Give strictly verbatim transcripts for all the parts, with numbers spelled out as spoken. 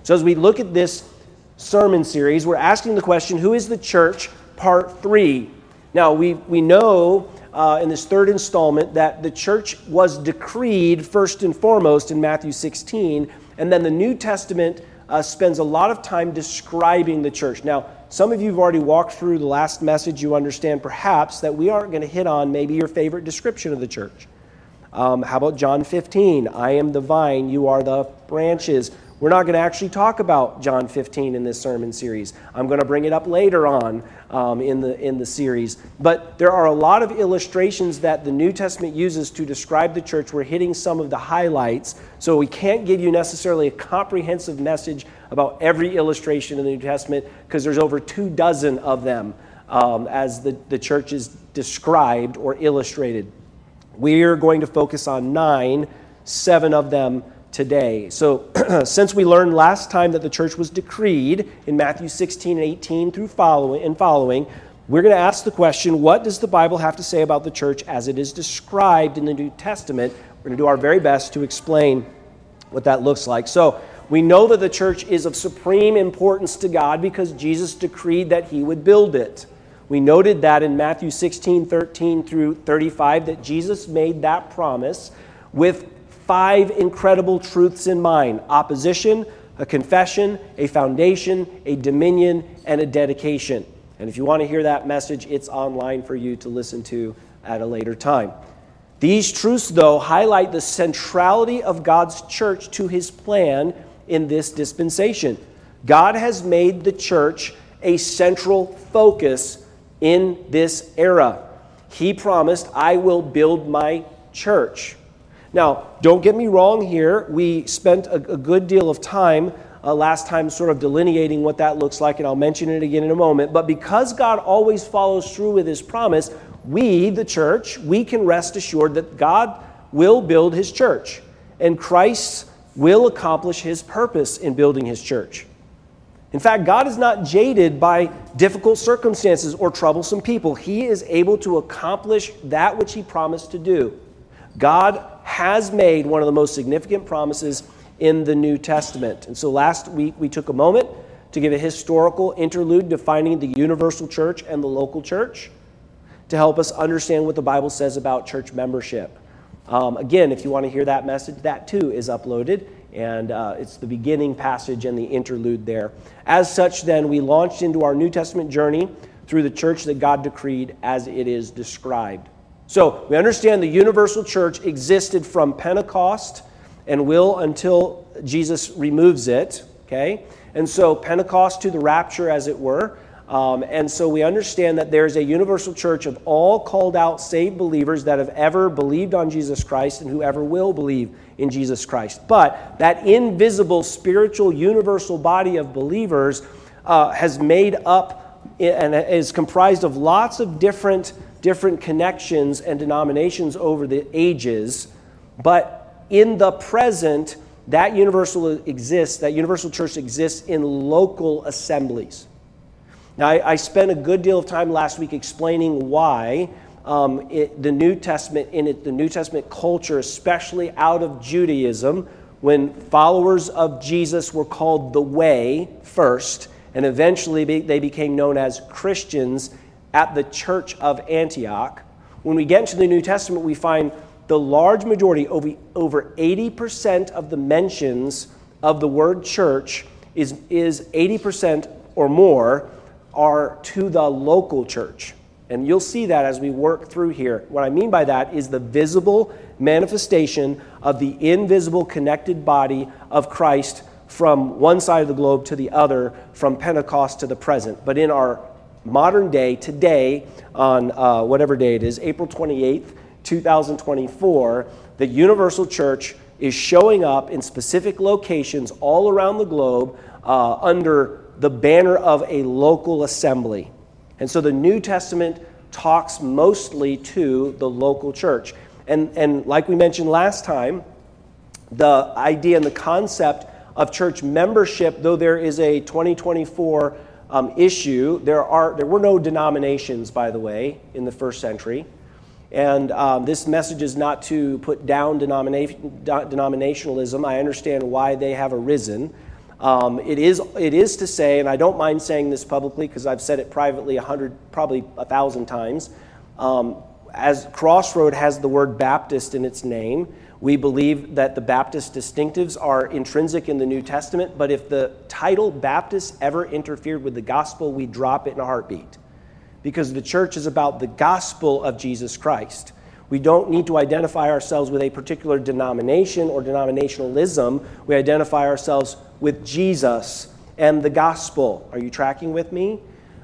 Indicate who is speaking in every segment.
Speaker 1: So as we look at this sermon series, we're asking the question, who is the church? Part three. Now, we, we know uh, in this third installment that the church was decreed first and foremost in Matthew sixteen, and then the New Testament uh, spends a lot of time describing the church. Now, some of you have already walked through the last message. You understand perhaps that we aren't going to hit on maybe your favorite description of the church. Um, how about John fifteen? I am the vine, you are the branches. We're not going to actually talk about John fifteen in this sermon series. I'm going to bring it up later on um, in the in the series. But there are a lot of illustrations that the New Testament uses to describe the church. We're hitting some of the highlights, so we can't give you necessarily a comprehensive message about every illustration in the New Testament because there's over two dozen of them um, as the, the church is described or illustrated. We're going to focus on nine, seven of them today. So since we learned last time that the church was decreed in Matthew sixteen and eighteen through following and following, we're going to ask the question, what does the Bible have to say about the church as it is described in the New Testament? We're going to do our very best to explain what that looks like. So we know that the church is of supreme importance to God because Jesus decreed that he would build it. We noted that in Matthew sixteen, thirteen through thirty-five, that Jesus made that promise with five incredible truths in mind: opposition, a confession, a foundation, a dominion, and a dedication. And if you want to hear that message, it's online for you to listen to at a later time. These truths, though, highlight the centrality of God's church to his plan in this dispensation. God has made the church a central focus in this era. He promised, I will build my church. Now, don't get me wrong here. We spent a, a good deal of time uh, last time sort of delineating what that looks like, and I'll mention it again in a moment. But because God always follows through with his promise, we, the church, we can rest assured that God will build his church, and Christ will accomplish his purpose in building his church. In fact, God is not jaded by difficult circumstances or troublesome people. He is able to accomplish that which he promised to do. God has made one of the most significant promises in the New Testament. And so last week we took a moment to give a historical interlude defining the universal church and the local church to help us understand what the Bible says about church membership. Um, again, if you want to hear that message, that too is uploaded, and uh, it's the beginning passage and the interlude there. As such, then, we launched into our New Testament journey through the church that God decreed as it is described. So we understand the universal church existed from Pentecost and will until Jesus removes it, okay? And so Pentecost to the rapture, as it were. Um, and so we understand that there's a universal church of all called out, saved believers that have ever believed on Jesus Christ and whoever will believe in Jesus Christ. But that invisible, spiritual, universal body of believers uh, has made up and is comprised of lots of different, different connections and denominations over the ages. But in the present, that universal exists, that universal church exists in local assemblies. Now, I, I spent a good deal of time last week explaining why um, it, the New Testament, in it, the New Testament culture, especially out of Judaism, when followers of Jesus were called the Way first, and eventually be, they became known as Christians at the Church of Antioch. When we get into the New Testament, we find the large majority, over, over eighty percent of the mentions of the word church is, is eighty percent or more are to the local church. And you'll see that as we work through here. What I mean by that is the visible manifestation of the invisible connected body of Christ from one side of the globe to the other, from Pentecost to the present. But in our modern day, today, on uh, whatever day it is, April twenty-eighth, twenty twenty-four, the universal church is showing up in specific locations all around the globe uh, under the banner of a local assembly. And so the New Testament talks mostly to the local church. And, and like we mentioned last time, the idea and the concept of church membership, though there is a twenty twenty-four um, issue, there are there were no denominations, by the way, in the first century. And um, this message is not to put down denomina- denominationalism. I understand why they have arisen. Um, it is it is to say, and I don't mind saying this publicly because I've said it privately a hundred, probably a thousand times, um, as Crossroad has the word Baptist in its name, we believe that the Baptist distinctives are intrinsic in the New Testament, but if the title Baptist ever interfered with the gospel, we drop it in a heartbeat. Because the church is about the gospel of Jesus Christ. We don't need to identify ourselves with a particular denomination or denominationalism. We identify ourselves with Jesus and the gospel. Are you tracking with me?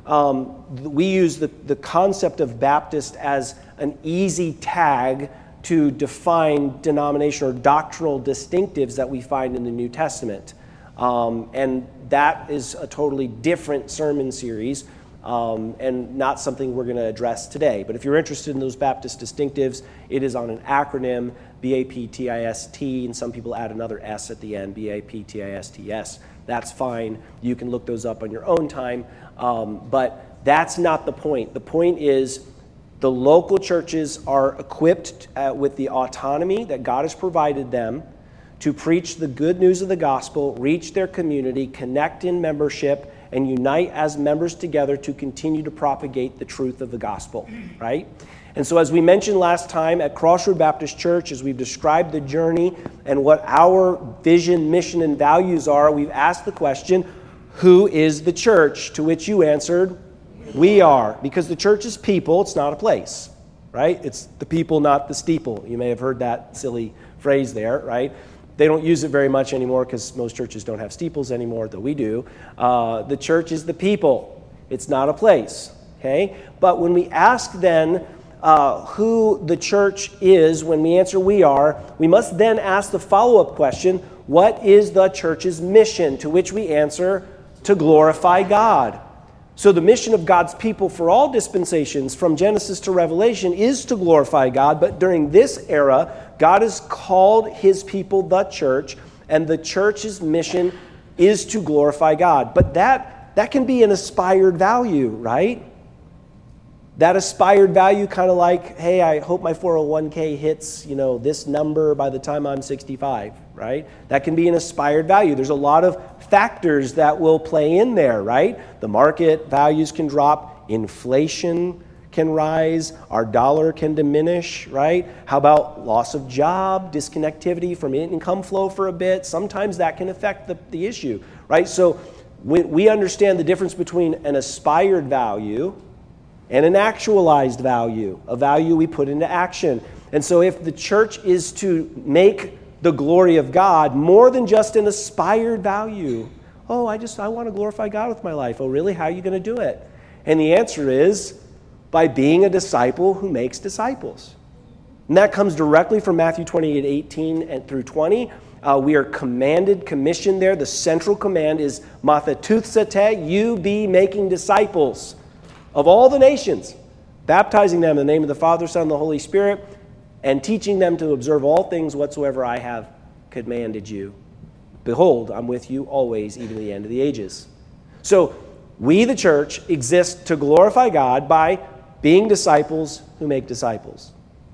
Speaker 1: Um, we use the, the concept of Baptist as an easy tag to define denomination or doctrinal distinctives that we find in the New Testament. Um, and that is a totally different sermon series. Um, and not something we're going to address today. But if you're interested in those Baptist distinctives, it is on an acronym, B A P T I S T, and some people add another S at the end, B A P T I S T S. That's fine. You can look those up on your own time. Um, but that's not the point. The point is the local churches are equipped uh, with the autonomy that God has provided them to preach the good news of the gospel, reach their community, connect in membership, and unite as members together to continue to propagate the truth of the gospel, right? And so as we mentioned last time at Crossroad Baptist Church, as we've described the journey and what our vision, mission, and values are, we've asked the question, who is the church? To which you answered, we are. Because the church is people, it's not a place, right? It's the people, not the steeple. You may have heard that silly phrase there, right? They don't use it very much anymore because most churches don't have steeples anymore, though we do. Uh, the church is the people. It's not a place, okay? But when we ask then uh, who the church is, when we answer we are, we must then ask the follow-up question, what is the church's mission? To which we answer, to glorify God. So the mission of God's people for all dispensations from Genesis to Revelation is to glorify God, but during this era, God has called his people the church, and the church's mission is to glorify God. But that, that can be an aspired value, right? That aspired value kind of like, hey, I hope my four oh one k hits, you know, this number by the time I'm sixty-five, right? That can be an aspired value. There's a lot of factors that will play in there, right? The market values can drop, inflation can rise, our dollar can diminish, right? How about loss of job, disconnectivity from income flow for a bit? Sometimes that can affect the, the issue, right? So we, we understand the difference between an aspired value and an actualized value, a value we put into action. And so if the church is to make the glory of God more than just an aspired value, oh, I just, I want to glorify God with my life. Oh, really? How are you going to do it? And the answer is by being a disciple who makes disciples. And that comes directly from Matthew twenty-eight, eighteen and through twenty. Uh, we are commanded, commissioned there. The central command is Mathateuthsate, you be making disciples of all the nations, baptizing them in the name of the Father, Son, and the Holy Spirit, and teaching them to observe all things whatsoever I have commanded you. Behold, I'm with you always, even to the end of the ages. So we, the church, exist to glorify God by being disciples who make disciples.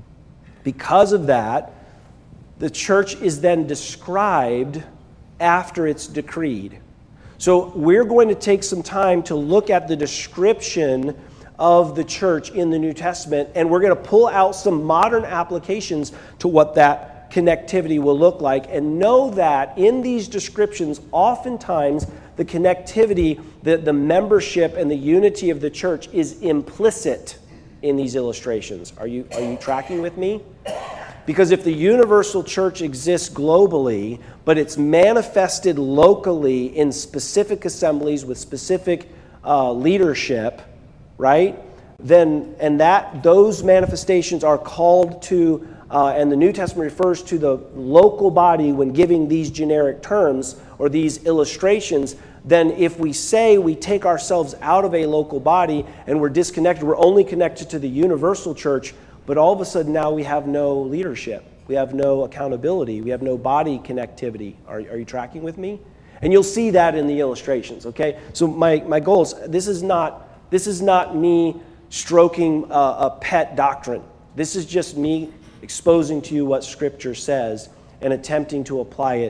Speaker 1: Because of that, the church is then described after it's decreed. So we're going to take some time to look at the description of the church in the New Testament, and we're going to pull out some modern applications to what that connectivity will look like, and know that in these descriptions, oftentimes the connectivity, the, the membership, and the unity of the church is implicit in these illustrations. Are you, are you tracking with me? Because if the universal church exists globally, but it's manifested locally in specific assemblies with specific uh, leadership, right? Then, and that those manifestations are called to, uh, and the New Testament refers to the local body when giving these generic terms or these illustrations, then if we say we take ourselves out of a local body and we're disconnected, we're only connected to the universal church, but all of a sudden now we have no leadership. We have no accountability. We have no body connectivity. Are, are you tracking with me? And you'll see that in the illustrations, okay? So my, my goal is, this is not, this is not me stroking a, a pet doctrine. This is just me exposing to you what Scripture says and attempting to apply it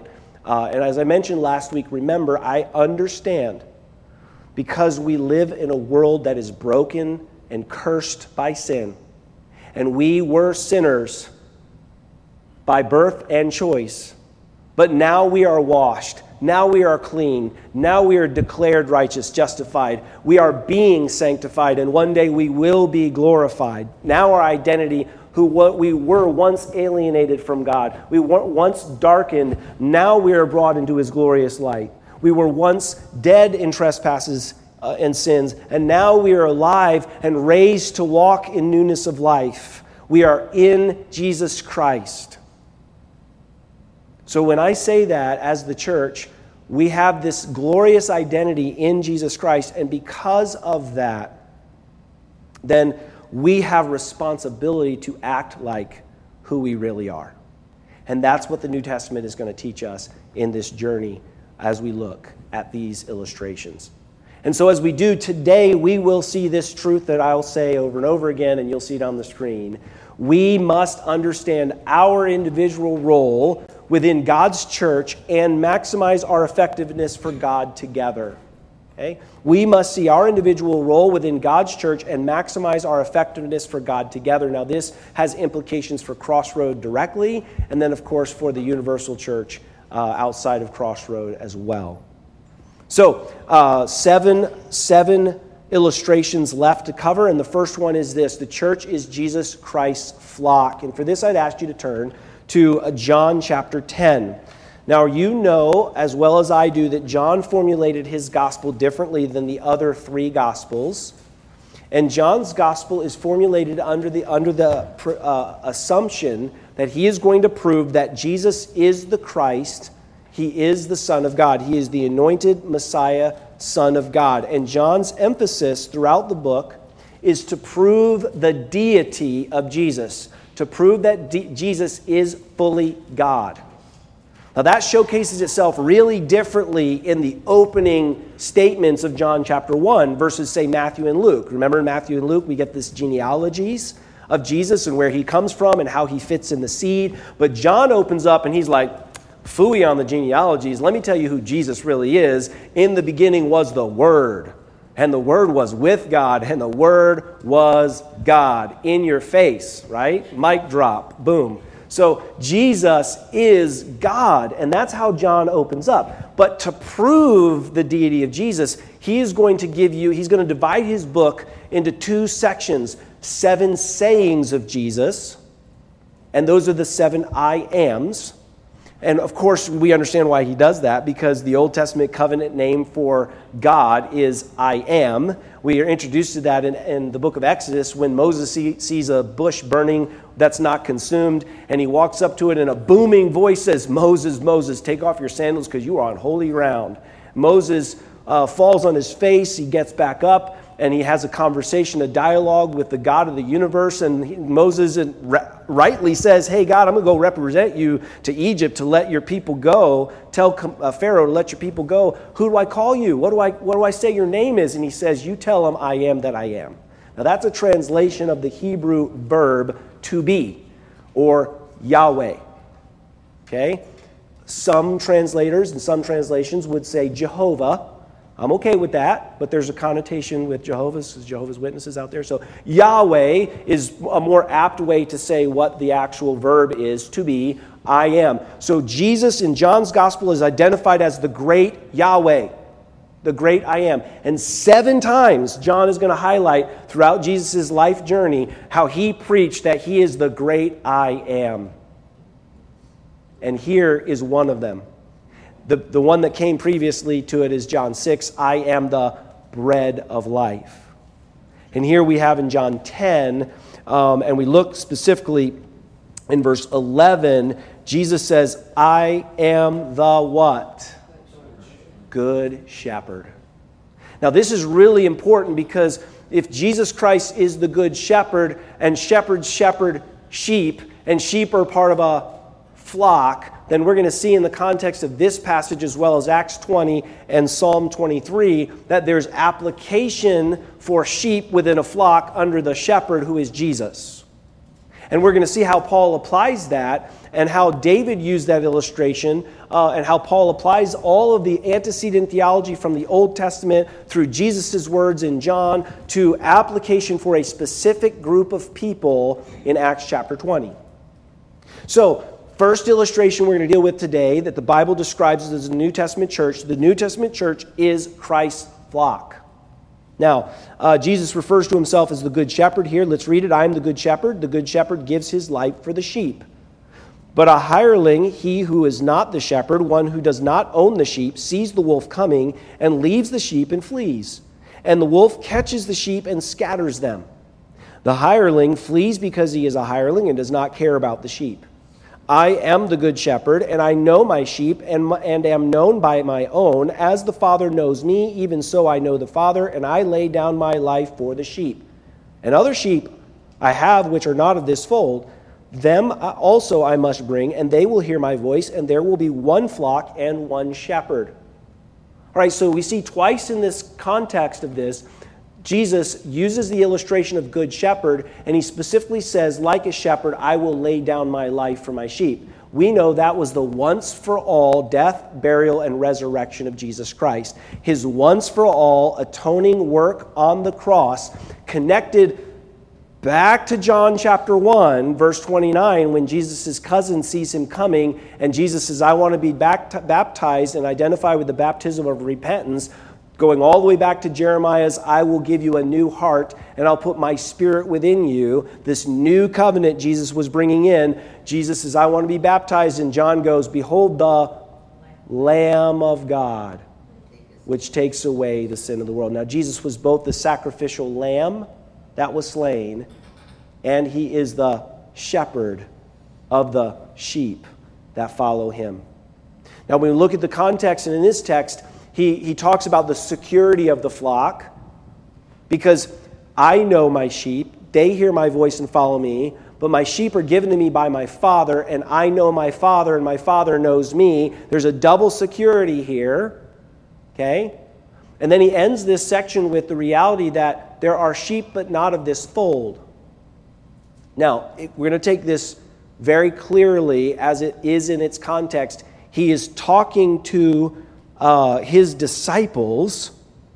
Speaker 1: Uh, and as I mentioned last week, remember, I understand because we live in a world that is broken and cursed by sin, and we were sinners by birth and choice, but now we are washed. Now we are clean. Now we are declared righteous, justified. We are being sanctified, and one day we will be glorified. Now our identity, who we were once alienated from God, we were once darkened, now we are brought into His glorious light. We were once dead in trespasses uh, and sins, and now we are alive and raised to walk in newness of life. We are in Jesus Christ. So when I say that, as the church, we have this glorious identity in Jesus Christ, and because of that, then we have responsibility to act like who we really are. And that's what the New Testament is going to teach us in this journey as we look at these illustrations. And so as we do today, we will see this truth that I'll say over and over again, and you'll see it on the screen. We must understand our individual role within God's church and maximize our effectiveness for God together. Okay? We must see our individual role within God's church and maximize our effectiveness for God together. Now, this has implications for Crossroad directly, and then, of course, for the universal church uh, outside of Crossroad as well. So, uh, seven, seven illustrations left to cover, and the first one is this: the church is Jesus Christ's flock. And for this, I'd ask you to turn to John chapter ten. Now, you know as well as I do that John formulated his gospel differently than the other three gospels. And John's gospel is formulated under the, under the uh, assumption that he is going to prove that Jesus is the Christ, he is the Son of God. He is the anointed Messiah, Son of God. And John's emphasis throughout the book is to prove the deity of Jesus, to prove that D- Jesus is fully God. Now that showcases itself really differently in the opening statements of John chapter one versus, say, Matthew and Luke. Remember in Matthew and Luke, we get this genealogies of Jesus and where he comes from and how he fits in the seed. But John opens up and he's like, phooey on the genealogies. Let me tell you who Jesus really is. In the beginning was the Word, and the Word was with God, and the Word was God. In your face, right? Mic drop, boom. So Jesus is God, and that's how John opens up. But to prove the deity of Jesus, he is going to give you, he's going to divide his book into two sections: seven sayings of Jesus, and those are the seven I ams. And of course, we understand why he does that, because the Old Testament covenant name for God is I am. We are introduced to that in, in the book of Exodus when Moses see, sees a bush burning that's not consumed, and he walks up to it and a booming voice says, "Moses, Moses, take off your sandals because you are on holy ground." Moses uh, falls on his face, he gets back up, and he has a conversation, a dialogue with the God of the universe. And he, Moses rightly says, "Hey, God, I'm going to go represent you to Egypt to let your people go. Tell uh, Pharaoh to let your people go. Who do I call you? What do I what do I say your name is?" And he says, "You tell him I am that I am." Now that's a translation of the Hebrew verb to be, or Yahweh. Okay? Some translators and some translations would say Jehovah. I'm okay with that, but there's a connotation with Jehovah's, Jehovah's Witnesses out there. So Yahweh is a more apt way to say what the actual verb is, to be, I am. So Jesus in John's gospel is identified as the great Yahweh, the great I am. And seven times John is going to highlight throughout Jesus' life journey how he preached that he is the great I am. And here is one of them. The, the one that came previously to it is John six, I am the bread of life. And here we have in John ten, um, and we look specifically in verse eleven, Jesus says, I am the what? Good shepherd. Now this is really important, because if Jesus Christ is the good shepherd, and shepherds shepherd sheep, and sheep are part of a flock, then we're going to see in the context of this passage as well as Acts twenty and Psalm twenty-three that there's application for sheep within a flock under the shepherd who is Jesus. And we're going to see how Paul applies that and how David used that illustration uh, and how Paul applies all of the antecedent theology from the Old Testament through Jesus' words in John to application for a specific group of people in Acts chapter twenty. So, first illustration we're going to deal with today that the Bible describes as the New Testament church. The New Testament church is Christ's flock. Now, uh, Jesus refers to himself as the good shepherd here. Let's read it. I am the good shepherd. The good shepherd gives his life for the sheep. But a hireling, he who is not the shepherd, one who does not own the sheep, sees the wolf coming and leaves the sheep and flees. And the wolf catches the sheep and scatters them. The hireling flees because he is a hireling and does not care about the sheep. I am the good shepherd, and I know my sheep, and, and am known by my own. As the Father knows me, even so I know the Father, and I lay down my life for the sheep. And other sheep I have which are not of this fold, them also I must bring, and they will hear my voice, and there will be one flock and one shepherd. All right, so we see twice in this context of this, Jesus uses the illustration of good shepherd, and he specifically says, like a shepherd, I will lay down my life for my sheep. We know that was the once-for-all death, burial, and resurrection of Jesus Christ. His once-for-all atoning work on the cross connected back to John chapter one, verse twenty-nine, when Jesus' cousin sees him coming, and Jesus says, I want to be baptized and identify with the baptism of repentance. Going all the way back to Jeremiah's, I will give you a new heart, and I'll put my spirit within you. This new covenant Jesus was bringing in. Jesus says, I want to be baptized. And John goes, behold the Lamb of God, which takes away the sin of the world. Now, Jesus was both the sacrificial lamb that was slain, and he is the shepherd of the sheep that follow him. Now, when we look at the context, and in this text, He, he talks about the security of the flock, because I know my sheep, they hear my voice and follow me, but my sheep are given to me by my Father, and I know my Father, and my Father knows me. There's a double security here, okay? And then he ends this section with the reality that there are sheep, but not of this fold. Now, we're going to take this very clearly as it is in its context. He is talking to Uh, his disciples,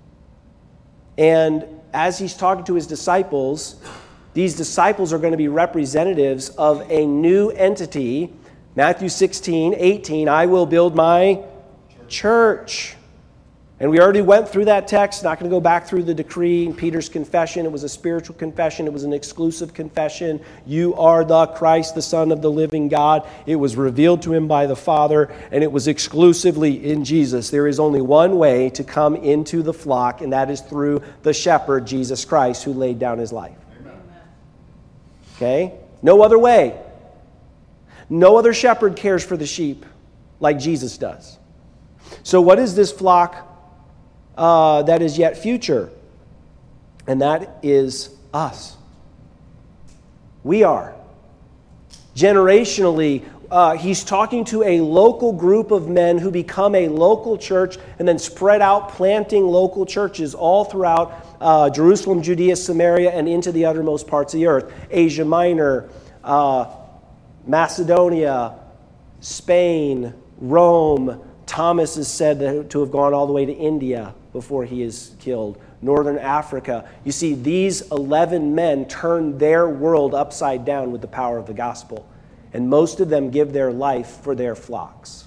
Speaker 1: and as he's talking to his disciples, these disciples are going to be representatives of a new entity. Matthew sixteen, eighteen, I will build my church. And we already went through that text, not going to go back through the decree and Peter's confession. It was a spiritual confession. It was an exclusive confession. You are the Christ, the Son of the living God. It was revealed to him by the Father, and it was exclusively in Jesus. There is only one way to come into the flock, and that is through the shepherd, Jesus Christ, who laid down his life. Amen. Okay? No other way. No other shepherd cares for the sheep like Jesus does. So what is this flock Uh, that is yet future? And that is us. We are. Generationally, uh, he's talking to a local group of men who become a local church and then spread out, planting local churches all throughout uh, Jerusalem, Judea, Samaria, and into the uttermost parts of the earth. Asia Minor, uh, Macedonia, Spain, Rome. Thomas is said to have gone all the way to India before he is killed. Northern Africa. You see, these eleven men turned their world upside down with the power of the gospel. And most of them give their life for their flocks.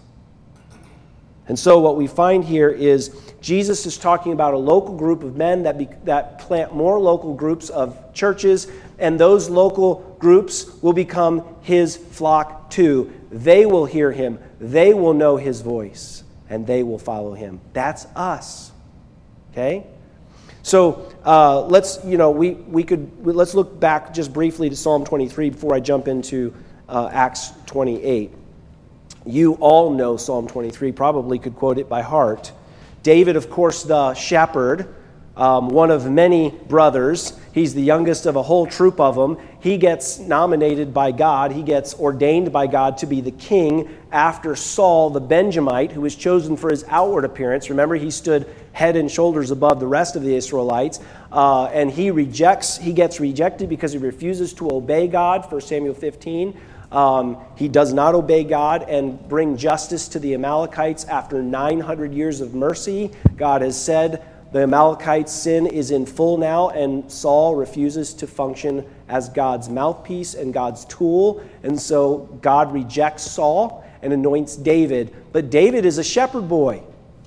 Speaker 1: And so what we find here is Jesus is talking about a local group of men that, be, that plant more local groups of churches, and those local groups will become his flock too. They will hear him. They will know his voice, and they will follow him. That's us. Okay? So uh, let's, you know, we, we could, let's look back just briefly to Psalm twenty-three before I jump into uh, Acts twenty-eight. You all know Psalm twenty-three, probably could quote it by heart. David, of course, the shepherd, um, one of many brothers. He's the youngest of a whole troop of them. He gets nominated by God. He gets ordained by God to be the king after Saul the Benjamite, who was chosen for his outward appearance. Remember, he stood head and shoulders above the rest of the Israelites. Uh, and he rejects, he gets rejected because he refuses to obey God, First Samuel fifteen. Um, he does not obey God and bring justice to the Amalekites after nine hundred years of mercy. God has said the Amalekites' sin is in full now, and Saul refuses to function as God's mouthpiece and God's tool. And so God rejects Saul and anoints David. But David is a shepherd boy.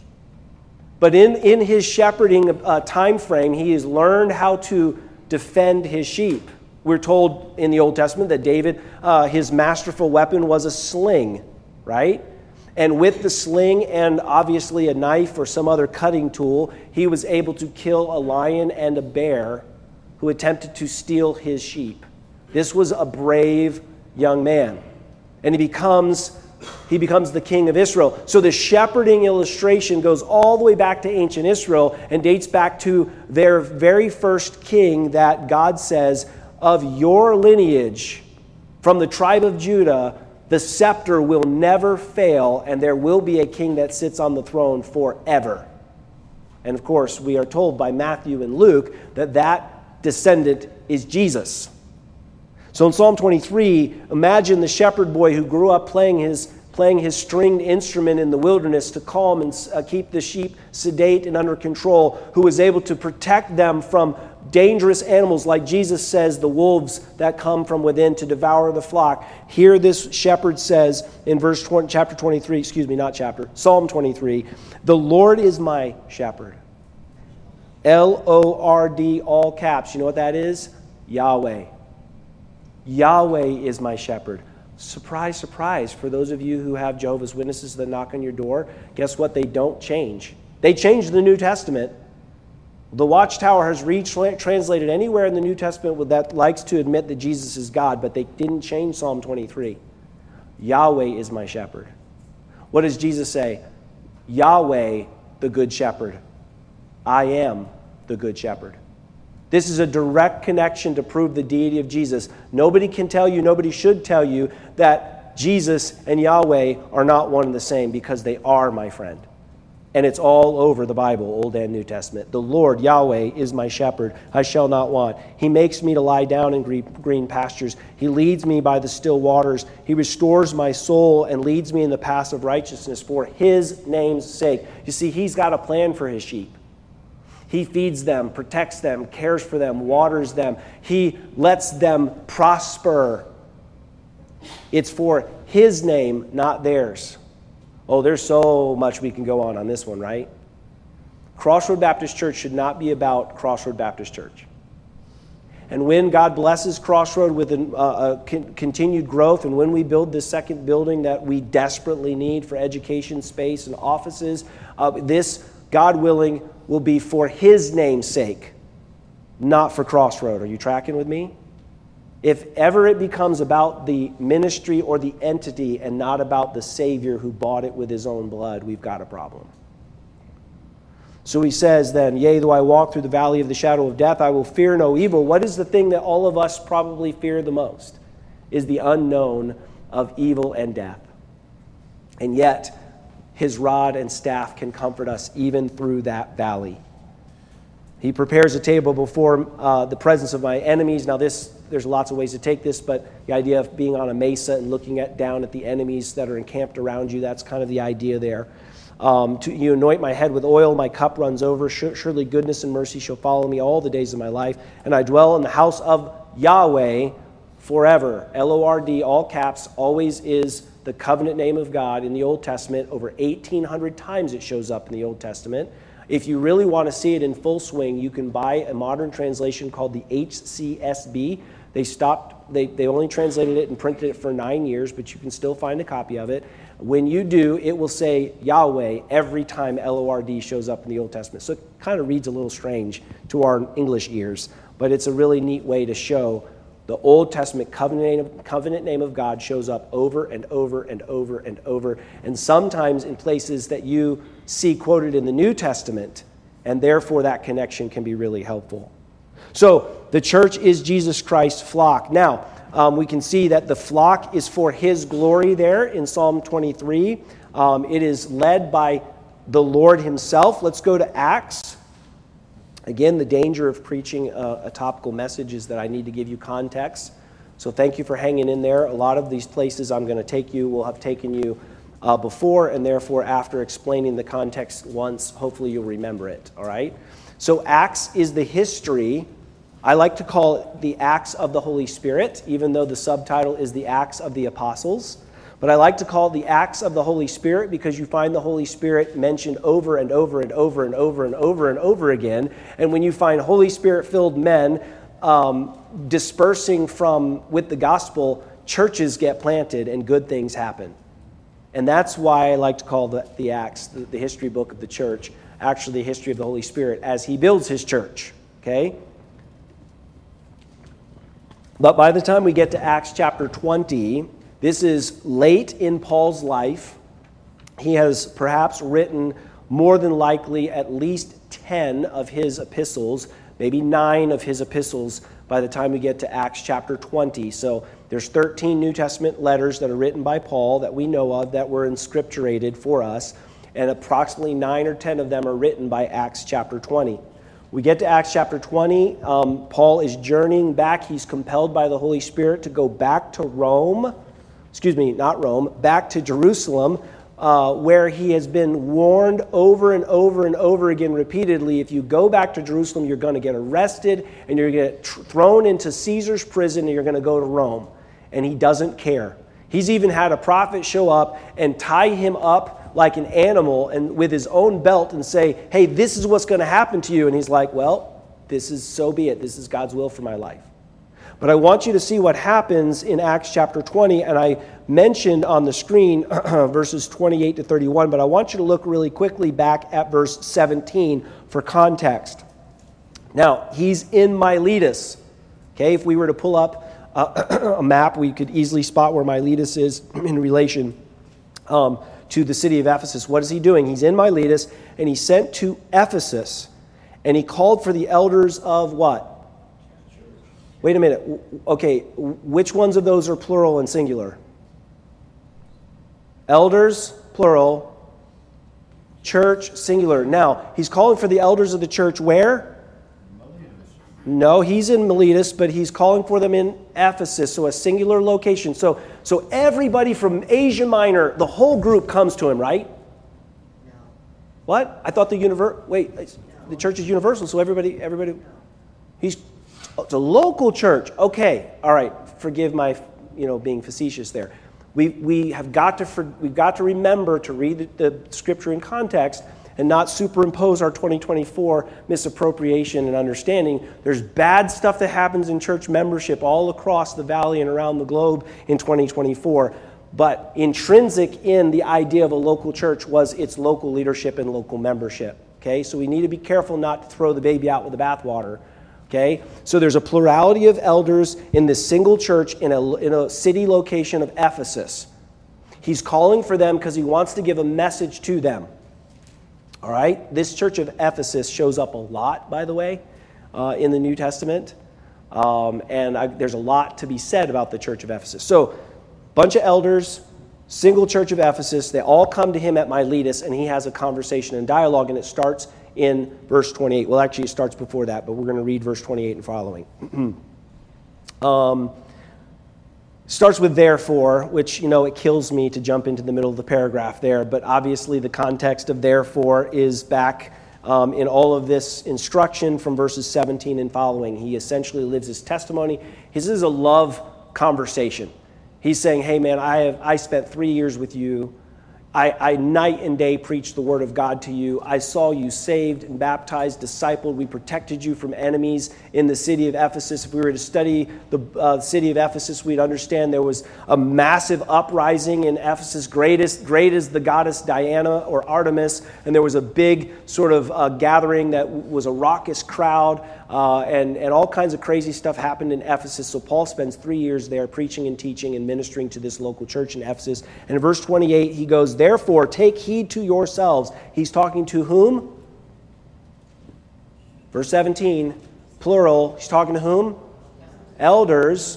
Speaker 1: But in, in his shepherding uh, time frame, he has learned how to defend his sheep. We're told in the Old Testament that David, uh, his masterful weapon was a sling, right? And with the sling and obviously a knife or some other cutting tool, he was able to kill a lion and a bear who attempted to steal his sheep. This was a brave young man. And he becomes, he becomes the king of Israel. So the shepherding illustration goes all the way back to ancient Israel and dates back to their very first king that God says, of your lineage, from the tribe of Judah, the scepter will never fail, and there will be a king that sits on the throne forever. And of course, we are told by Matthew and Luke that that descendant is Jesus. So in Psalm twenty-three, imagine the shepherd boy who grew up playing his playing his stringed instrument in the wilderness to calm and uh, keep the sheep sedate and under control, who was able to protect them from dangerous animals, like Jesus says, the wolves that come from within to devour the flock. Here this shepherd says in verse twenty, chapter twenty-three, excuse me, not chapter, Psalm twenty-three, the Lord is my shepherd. L O R D, all caps. You know what that is? Yahweh. Yahweh is my shepherd. Surprise, surprise, for those of you who have Jehovah's Witnesses that knock on your door, guess what? They don't change. They changed the New Testament. The Watchtower has retranslated anywhere in the New Testament that likes to admit that Jesus is God, but they didn't change Psalm twenty-three. Yahweh is my shepherd. What does Jesus say? Yahweh, the good shepherd. I am the good shepherd. This is a direct connection to prove the deity of Jesus. Nobody can tell you, nobody should tell you that Jesus and Yahweh are not one and the same, because they are, my friend. And it's all over the Bible, Old and New Testament. The Lord, Yahweh, is my shepherd. I shall not want. He makes me to lie down in green pastures. He leads me by the still waters. He restores my soul and leads me in the paths of righteousness for his name's sake. You see, he's got a plan for his sheep. He feeds them, protects them, cares for them, waters them. He lets them prosper. It's for his name, not theirs. Oh, there's so much we can go on on this one, right? Crossroad Baptist Church should not be about Crossroad Baptist Church. And when God blesses Crossroad with a, a con- continued growth, and when we build this second building that we desperately need for education space and offices, uh, this, God willing, will be for his name's sake, not for Crossroad. Are you tracking with me? If ever it becomes about the ministry or the entity and not about the Savior who bought it with his own blood, we've got a problem. So he says then, yea, though I walk through the valley of the shadow of death, I will fear no evil. What is the thing that all of us probably fear the most? Is the unknown of evil and death. And yet, his rod and staff can comfort us even through that valley. He prepares a table before uh, the presence of my enemies. Now this, there's lots of ways to take this, but the idea of being on a mesa and looking at down at the enemies that are encamped around you, that's kind of the idea there. Um, to, you anoint my head with oil, my cup runs over. Surely goodness and mercy shall follow me all the days of my life, and I dwell in the house of Yahweh forever. L O R D, all caps, always is the covenant name of God in the Old Testament. Over eighteen hundred times it shows up in the Old Testament. If you really want to see it in full swing, you can buy a modern translation called the H C S B. They stopped, they, they only translated it and printed it for nine years, but you can still find a copy of it. When you do, it will say Yahweh every time L O R D shows up in the Old Testament. So it kind of reads a little strange to our English ears, but it's a really neat way to show the Old Testament covenant name, covenant name of God shows up over and over and over and over. And sometimes in places that you see quoted in the New Testament, And therefore, that connection can be really helpful. So, the church is Jesus Christ's flock. Now, um, we can see that the flock is for his glory there in Psalm twenty-three. Um, it is led by the Lord himself. Let's go to Acts. Again, the danger of preaching a, a topical message is that I need to give you context. So thank you for hanging in there. A lot of these places I'm going to take you will have taken you uh, before, and therefore after explaining the context once, hopefully you'll remember it, all right? So Acts is the history. I like to call it the Acts of the Holy Spirit, even though the subtitle is the Acts of the Apostles. But I like to call it the Acts of the Holy Spirit because you find the Holy Spirit mentioned over and over and over and over and over and over again. And when you find Holy Spirit-filled men um, dispersing from with the gospel, churches get planted and good things happen. And that's why I like to call the, the Acts, the, the history book of the church, actually the history of the Holy Spirit as he builds his church. Okay? But by the time we get to Acts chapter twenty, this is late in Paul's life. He has perhaps written more than likely at least ten of his epistles, maybe nine of his epistles by the time we get to Acts chapter twenty. So there's thirteen New Testament letters that are written by Paul that we know of that were inscripturated for us, and approximately nine or ten of them are written by Acts chapter twenty. We get to Acts chapter twenty. Um, Paul is journeying back. He's compelled by the Holy Spirit to go back to Rome. Excuse me, not Rome, back to Jerusalem, uh, where he has been warned over and over and over again repeatedly, if you go back to Jerusalem, you're going to get arrested and you're going to get tr- thrown into Caesar's prison and you're going to go to Rome. And he doesn't care. He's even had a prophet show up and tie him up like an animal and with his own belt and say, hey, this is what's going to happen to you. And he's like, well, this is so be it. This is God's will for my life. But I want you to see what happens in Acts chapter twenty, and I mentioned on the screen verses twenty-eight to thirty-one, but I want you to look really quickly back at verse seventeen for context. Now, he's in Miletus. Okay, if we were to pull up a, a map, we could easily spot where Miletus is in relation um, to the city of Ephesus. What is he doing? He's in Miletus, and he sent to Ephesus, and he called for the elders of what? Wait a minute. Okay, which ones of those are plural and singular? Elders, plural. Church, singular. Now, he's calling for the elders of the church where? No, he's in Miletus, but he's calling for them in Ephesus, so a singular location. So, so everybody from Asia Minor, the whole group comes to him, right? No. What? I thought the univer- Wait, the church is universal, so everybody, everybody, he's... It's a local church. Okay, all right. Forgive my, you know, being facetious there. We we have got to for, we've got to remember to read the, the scripture in context and not superimpose our twenty twenty-four misappropriation and understanding. There's bad stuff that happens in church membership all across the valley and around the globe in twenty twenty-four. But intrinsic in the idea of a local church was its local leadership and local membership. Okay, so we need to be careful not to throw the baby out with the bathwater. Okay, so there's a plurality of elders in this single church in a, in a city location of Ephesus. He's calling for them because he wants to give a message to them. All right, this church of Ephesus shows up a lot, by the way, uh, in the New Testament. Um, and I, there's a lot to be said about the church of Ephesus. So, bunch of elders, single church of Ephesus, they all come to him at Miletus, and he has a conversation and dialogue, and it starts in verse twenty-eight. Well, actually, it starts before that, but we're going to read verse twenty-eight and following. um, starts with therefore, which, you know, it kills me to jump into the middle of the paragraph there, but obviously the context of therefore is back um, in all of this instruction from verses seventeen and following. He essentially lives his testimony. His is a love conversation. He's saying, hey, man, I have I spent three years with you. I, I night and day preached the word of God to you. I saw you saved and baptized, discipled. We protected you from enemies in the city of Ephesus. If we were to study the uh, city of Ephesus, we'd understand there was a massive uprising in Ephesus. Greatest, great is the goddess Diana or Artemis. And there was a big sort of uh, gathering that was a raucous crowd. Uh, and, and all kinds of crazy stuff happened in Ephesus. So Paul spends three years there preaching and teaching and ministering to this local church in Ephesus. And in verse twenty-eight, he goes, therefore, take heed to yourselves. He's talking to whom? Verse seventeen, plural. He's talking to whom? Elders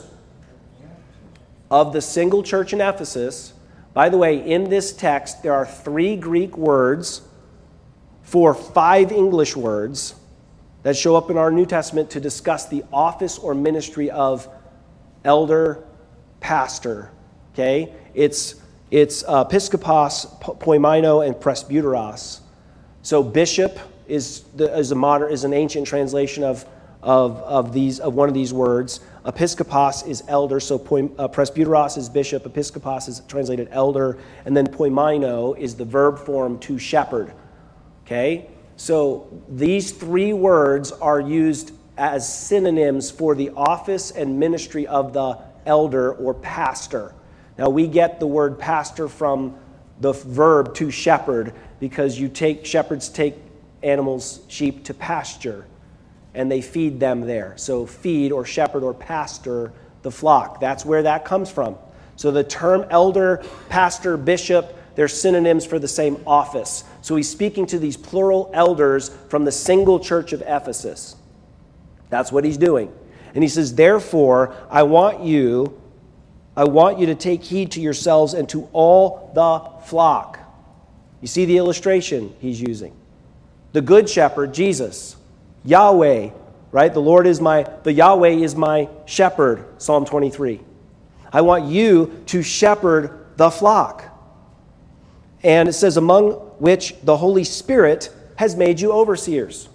Speaker 1: of the single church in Ephesus. By the way, in this text, there are three Greek words for five English words that show up in our New Testament to discuss the office or ministry of elder, pastor. Okay? It's, it's uh, episkopos, poimino, and presbyteros. So bishop is, the, is, a modern, is an ancient translation of, of, of, these, of one of these words. Episkopos is elder, so poim, uh, presbyteros is bishop, episkopos is translated elder, and then poimino is the verb form to shepherd. Okay? So these three words are used as synonyms for the office and ministry of the elder or pastor. Now we get the word pastor from the verb to shepherd because you take shepherds take animals, sheep, to pasture, and they feed them there. So feed or shepherd or pastor the flock. That's where that comes from. So the term elder, pastor, bishop, they're synonyms for the same office. So he's speaking to these plural elders from the single church of Ephesus. That's what he's doing. And he says, therefore, I want you, I want you to take heed to yourselves and to all the flock. You see the illustration he's using. The good shepherd, Jesus. Yahweh, right? The Lord is my, the Yahweh is my shepherd, Psalm twenty-three. I want you to shepherd the flock. And it says, among which the Holy Spirit has made you overseers.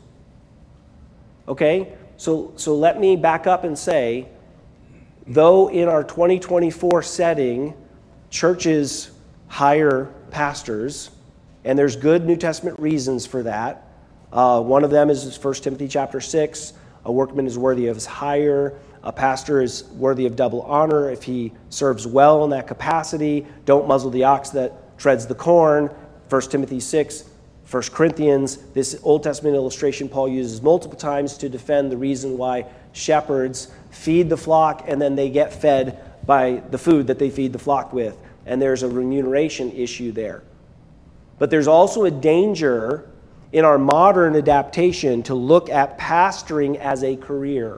Speaker 1: Okay? So, so let me back up and say, though in our twenty twenty-four setting, churches hire pastors, and there's good New Testament reasons for that. Uh, one of them is First Timothy chapter six. A workman is worthy of his hire. A pastor is worthy of double honor if he serves well in that capacity. Don't muzzle the ox that treads the corn. First Timothy six, First Corinthians. This Old Testament illustration Paul uses multiple times to defend the reason why shepherds feed the flock and then they get fed by the food that they feed the flock with. And there's a remuneration issue there. But there's also a danger in our modern adaptation to look at pastoring as a career.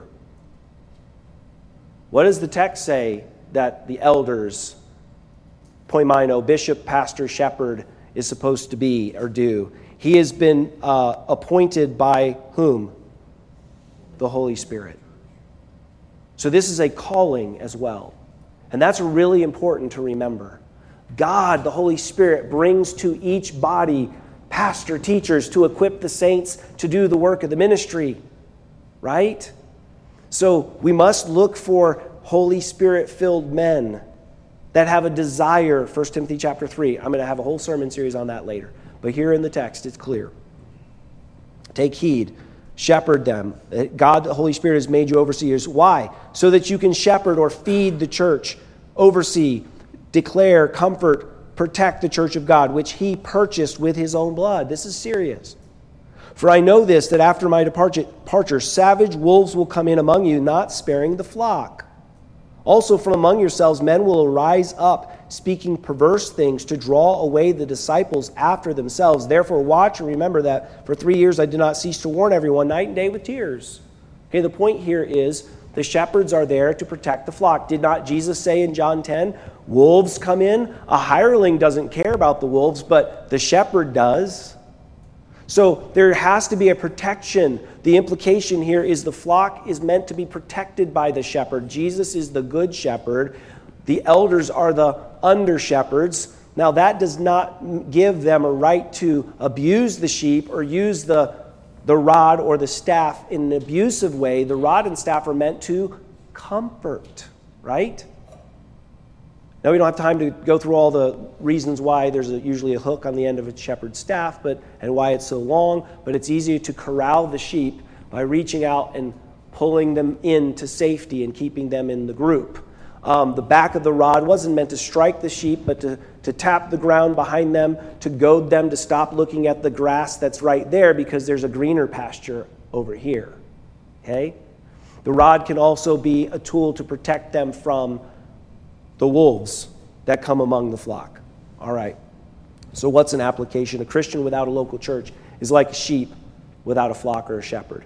Speaker 1: What does the text say that the elders, poimino, bishop, pastor, shepherd, is supposed to be or do? He has been uh, appointed by whom? The Holy Spirit. So this is a calling as well. And that's really important to remember. God, the Holy Spirit, brings to each body pastor, teachers, to equip the saints to do the work of the ministry, right? So we must look for Holy Spirit-filled men that have a desire, First Timothy chapter three. I'm going to have a whole sermon series on that later. But here in the text, it's clear. Take heed, shepherd them. God, the Holy Spirit, has made you overseers. Why? So that you can shepherd or feed the church, oversee, declare, comfort, protect the church of God, which he purchased with his own blood. This is serious. For I know this, that after my departure, savage wolves will come in among you, not sparing the flock. Also from among yourselves men will rise up, speaking perverse things to draw away the disciples after themselves. Therefore watch and remember that for three years I did not cease to warn everyone night and day with tears. Okay, the point here is the shepherds are there to protect the flock. Did not Jesus say in John ten, wolves come in? A hireling doesn't care about the wolves, but the shepherd does. So there has to be a protection. The implication here is the flock is meant to be protected by the shepherd. Jesus is the good shepherd. The elders are the under shepherds. Now that does not give them a right to abuse the sheep or use the, the rod or the staff in an abusive way. The rod and staff are meant to comfort, right? Now, we don't have time to go through all the reasons why there's a, usually a hook on the end of a shepherd's staff, but and why it's so long, but it's easier to corral the sheep by reaching out and pulling them into safety and keeping them in the group. Um, the back of the rod wasn't meant to strike the sheep, but to, to tap the ground behind them, to goad them to stop looking at the grass that's right there because there's a greener pasture over here. Okay? The rod can also be a tool to protect them from the wolves that come among the flock. All right. So what's an application? A Christian without a local church is like a sheep without a flock or a shepherd.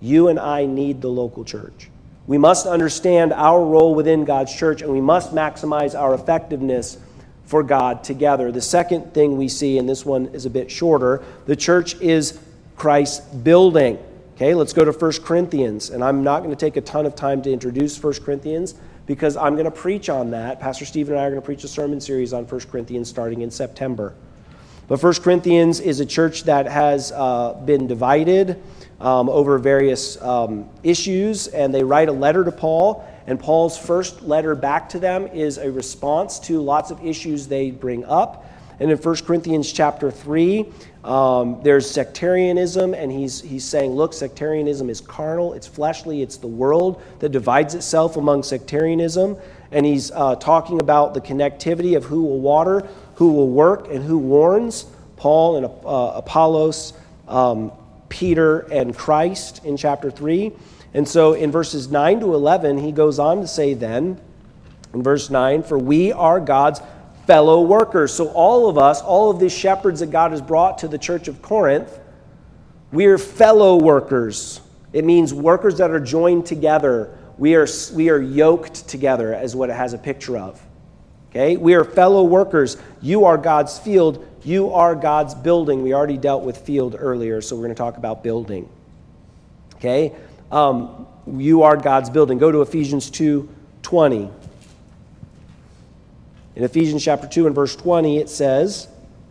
Speaker 1: You and I need the local church. We must understand our role within God's church, and we must maximize our effectiveness for God together. The second thing we see, and this one is a bit shorter, the church is Christ's building. Okay, let's go to First Corinthians, and I'm not going to take a ton of time to introduce First Corinthians because I'm going to preach on that. Pastor Stephen and I are going to preach a sermon series on First Corinthians starting in September. But First Corinthians is a church that has uh, been divided um, over various um, issues, and they write a letter to Paul, and Paul's first letter back to them is a response to lots of issues they bring up. And in First Corinthians chapter three, um, there's sectarianism, and he's he's saying, look, sectarianism is carnal, it's fleshly, it's the world that divides itself among sectarianism. And he's uh, talking about the connectivity of who will water, who will work, and who warns. Paul and uh, Apollos, um, Peter and Christ in chapter three. And so in verses nine to eleven, he goes on to say then, in verse nine, for we are God's fellow workers. So all of us, all of these shepherds that God has brought to the church of Corinth, we are fellow workers. It means workers that are joined together. We are, we are yoked together, as what it has a picture of. Okay? We are fellow workers. You are God's field. You are God's building. We already dealt with field earlier, so we're going to talk about building. Okay? Um, you are God's building. Go to Ephesians two twenty. In Ephesians chapter two and verse twenty, it says,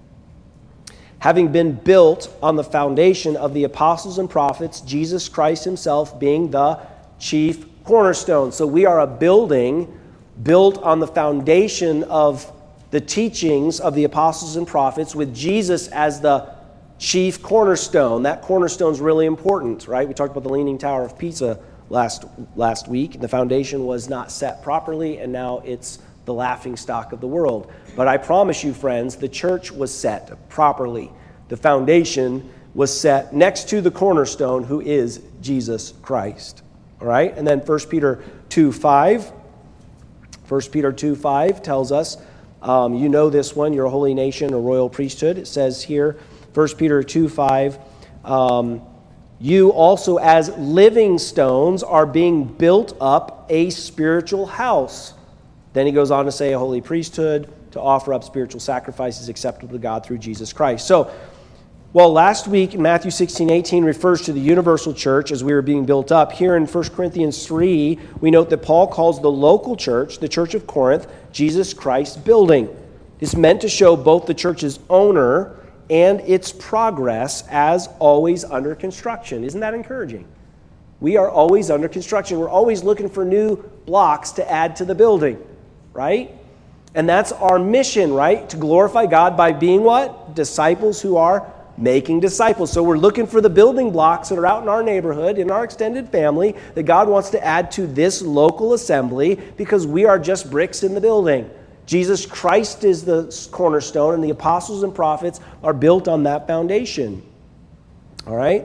Speaker 1: having been built on the foundation of the apostles and prophets, Jesus Christ himself being the chief cornerstone. So we are a building built on the foundation of the teachings of the apostles and prophets with Jesus as the chief cornerstone. That cornerstone is really important, right? We talked about the Leaning Tower of Pisa last last week. The foundation was not set properly, and now it's the laughingstock of the world. But I promise you, friends, the church was set properly. The foundation was set next to the cornerstone, who is Jesus Christ. All right? And then First Peter two five. First Peter two five tells us, um, you know this one, you're a holy nation, a royal priesthood. It says here, First Peter two five, um, you also as living stones are being built up a spiritual house. Then he goes on to say a holy priesthood to offer up spiritual sacrifices acceptable to God through Jesus Christ. So, well, last week Matthew sixteen eighteen refers to the universal church as we were being built up. Here in First Corinthians three, we note that Paul calls the local church, the church of Corinth, Jesus Christ's building. It's meant to show both the church's owner and its progress as always under construction. Isn't that encouraging? We are always under construction. We're always looking for new blocks to add to the building, right? And that's our mission, right? To glorify God by being what? Disciples who are making disciples. So we're looking for the building blocks that are out in our neighborhood, in our extended family, that God wants to add to this local assembly because we are just bricks in the building. Jesus Christ is the cornerstone, and the apostles and prophets are built on that foundation. All right?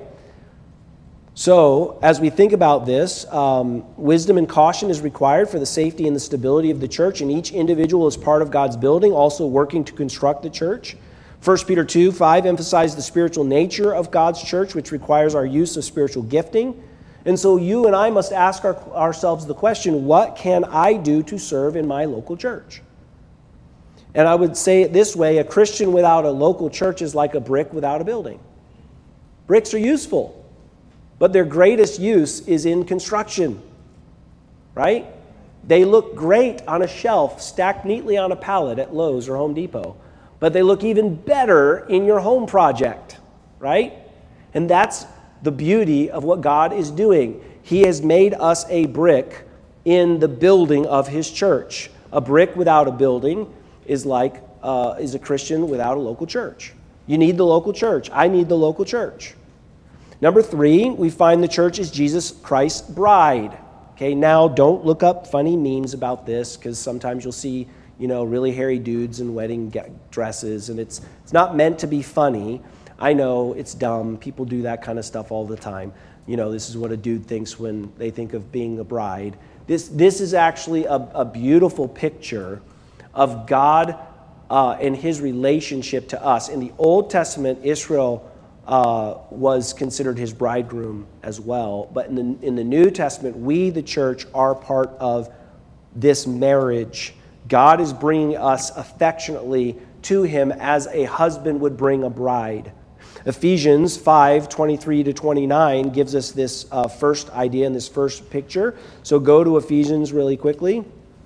Speaker 1: So, as we think about this, um, wisdom and caution is required for the safety and the stability of the church, and each individual is part of God's building, also working to construct the church. First Peter two five emphasizes the spiritual nature of God's church, which requires our use of spiritual gifting. And so you and I must ask our, ourselves the question, what can I do to serve in my local church? And I would say it this way, a Christian without a local church is like a brick without a building. Bricks are useful, but their greatest use is in construction, right? They look great on a shelf, stacked neatly on a pallet at Lowe's or Home Depot, but they look even better in your home project, right? And that's the beauty of what God is doing. He has made us a brick in the building of His church. A brick without a building is like uh, is a Christian without a local church. You need the local church. I need the local church. Number three, we find the church is Jesus Christ's bride. Okay, now don't look up funny memes about this, because sometimes you'll see, you know, really hairy dudes in wedding dresses, and it's it's not meant to be funny. I know it's dumb. People do that kind of stuff all the time. You know, this is what a dude thinks when they think of being a bride. This this is actually a, a beautiful picture of God uh, and His relationship to us. In the Old Testament, Israel uh, was considered his bridegroom as well. But in the, in the New Testament, we, the church, are part of this marriage. God is bringing us affectionately to him as a husband would bring a bride. Ephesians five, twenty-three to twenty-nine gives us this uh, first idea in this first picture. So go to Ephesians really quickly.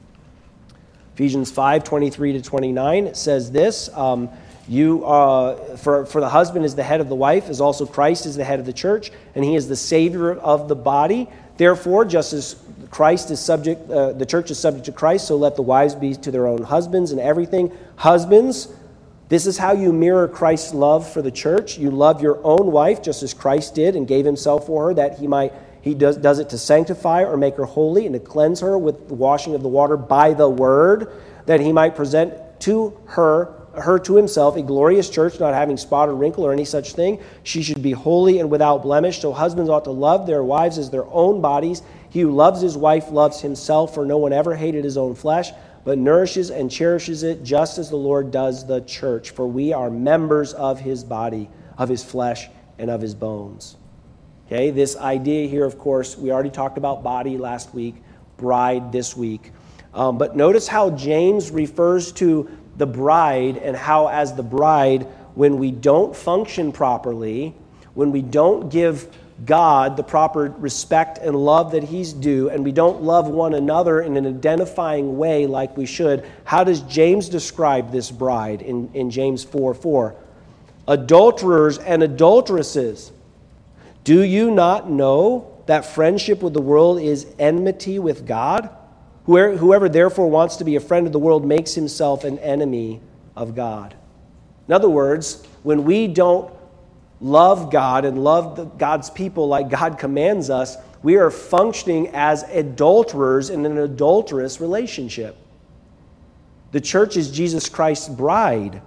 Speaker 1: Ephesians five, twenty-three to twenty-nine, it says this, um, you uh, for, for the husband is the head of the wife, as also Christ is the head of the church, and he is the Savior of the body. Therefore, just as Christ is subject, uh, the church is subject to Christ, so let the wives be to their own husbands and everything. Husbands, this is how you mirror Christ's love for the church. You love your own wife just as Christ did and gave himself for her, that he might he does, does it to sanctify or make her holy and to cleanse her with the washing of the water by the word, that he might present to her her to himself a glorious church, not having spot or wrinkle or any such thing. She should be holy and without blemish. So husbands ought to love their wives as their own bodies. He who loves his wife loves himself, for no one ever hated his own flesh, but nourishes and cherishes it, just as the Lord does the church. For we are members of his body, of his flesh, and of his bones. Okay, this idea here, of course, we already talked about body last week, bride this week. Um, but notice how James refers to the bride, and how as the bride, when we don't function properly, when we don't give God the proper respect and love that he's due, and we don't love one another in an identifying way like we should, how does James describe this bride in, in James four four? Adulterers and adulteresses, do you not know that friendship with the world is enmity with God? Whoever therefore wants to be a friend of the world makes himself an enemy of God. In other words, when we don't love God and love the, God's people like God commands us, we are functioning as adulterers in an adulterous relationship. The church is Jesus Christ's bride.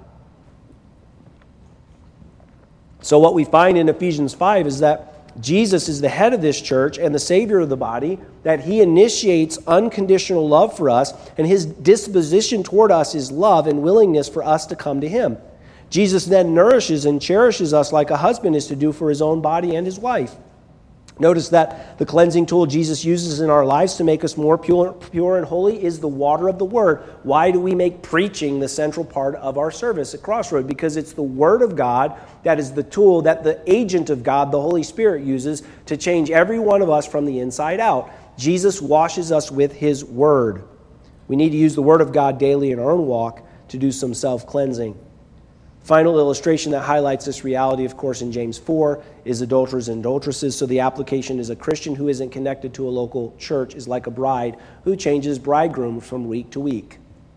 Speaker 1: So what we find in Ephesians five is that Jesus is the head of this church and the Savior of the body, that he initiates unconditional love for us, and his disposition toward us is love and willingness for us to come to him. Jesus then nourishes and cherishes us like a husband is to do for his own body and his wife. Notice that the cleansing tool Jesus uses in our lives to make us more pure, pure and holy is the water of the Word. Why do we make preaching the central part of our service at Crossroad? Because it's the Word of God that is the tool that the agent of God, the Holy Spirit, uses to change every one of us from the inside out. Jesus washes us with his Word. We need to use the Word of God daily in our own walk to do some self-cleansing. Final illustration that highlights this reality, of course, in James four is adulterers and adulteresses. So the application is a Christian who isn't connected to a local church is like a bride who changes bridegroom from week to week.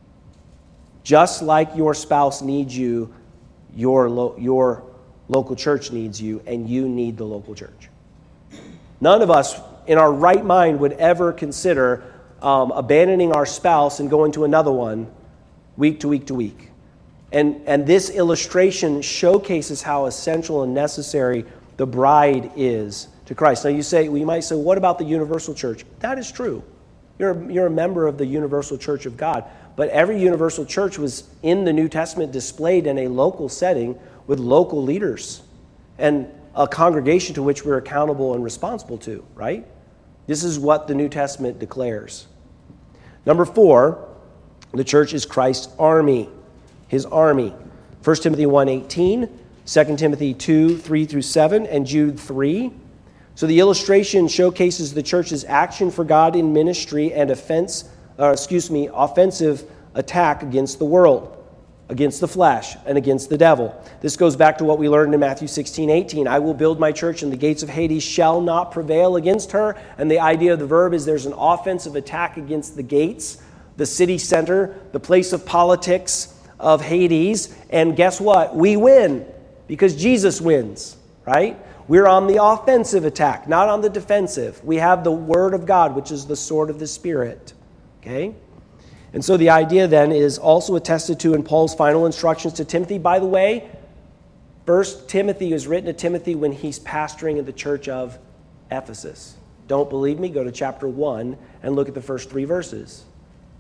Speaker 1: Just like your spouse needs you, your, lo- your local church needs you, and you need the local church. None of us in our right mind would ever consider um, abandoning our spouse and going to another one week to week to week. And, and this illustration showcases how essential and necessary the bride is to Christ. Now you say, well, you might say, what about the universal church? That is true. You're, you're a member of the universal church of God. But every universal church was in the New Testament displayed in a local setting with local leaders and a congregation to which we're accountable and responsible to, right? This is what the New Testament declares. Number four, the church is Christ's army. His army. First Timothy one eighteen, Second Timothy two three through seven, and Jude three. So the illustration showcases the church's action for God in ministry and offense, uh, excuse me, offensive attack against the world, against the flesh, and against the devil. This goes back to what we learned in Matthew sixteen eighteen. I will build my church, and the gates of Hades shall not prevail against her. And the idea of the verb is there's an offensive attack against the gates, the city center, the place of politics of Hades, and guess what? We win because Jesus wins, right? We're on the offensive attack, not on the defensive. We have the Word of God, which is the sword of the Spirit, okay? And so the idea then is also attested to in Paul's final instructions to Timothy. By the way, First Timothy is written to Timothy when he's pastoring at the church of Ephesus. Don't believe me? Go to chapter one and look at the first three verses.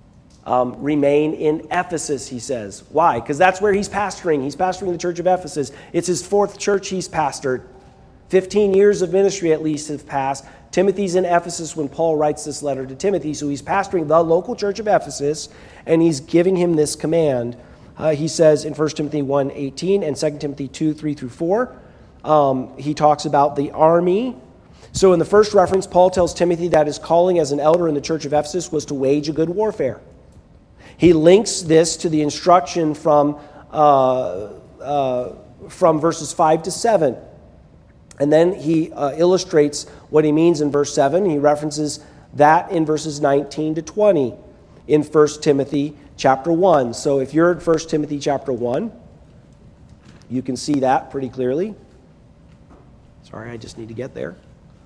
Speaker 1: um, remain in Ephesus, he says. Why? Because that's where he's pastoring. He's pastoring the church of Ephesus. It's his fourth church he's pastored. Fifteen years of ministry at least have passed. Timothy's in Ephesus when Paul writes this letter to Timothy. So he's pastoring the local church of Ephesus, and he's giving him this command. Uh, he says in First Timothy one eighteen and Second Timothy two three through four, um, he talks about the army. So in the first reference, Paul tells Timothy that his calling as an elder in the church of Ephesus was to wage a good warfare. He links this to the instruction from, uh, uh, from verses five to seven. And then he uh, illustrates what he means in verse seven. He references that in verses nineteen to twenty in First Timothy chapter one. So if you're in First Timothy chapter one, you can see that pretty clearly. Sorry, I just need to get there.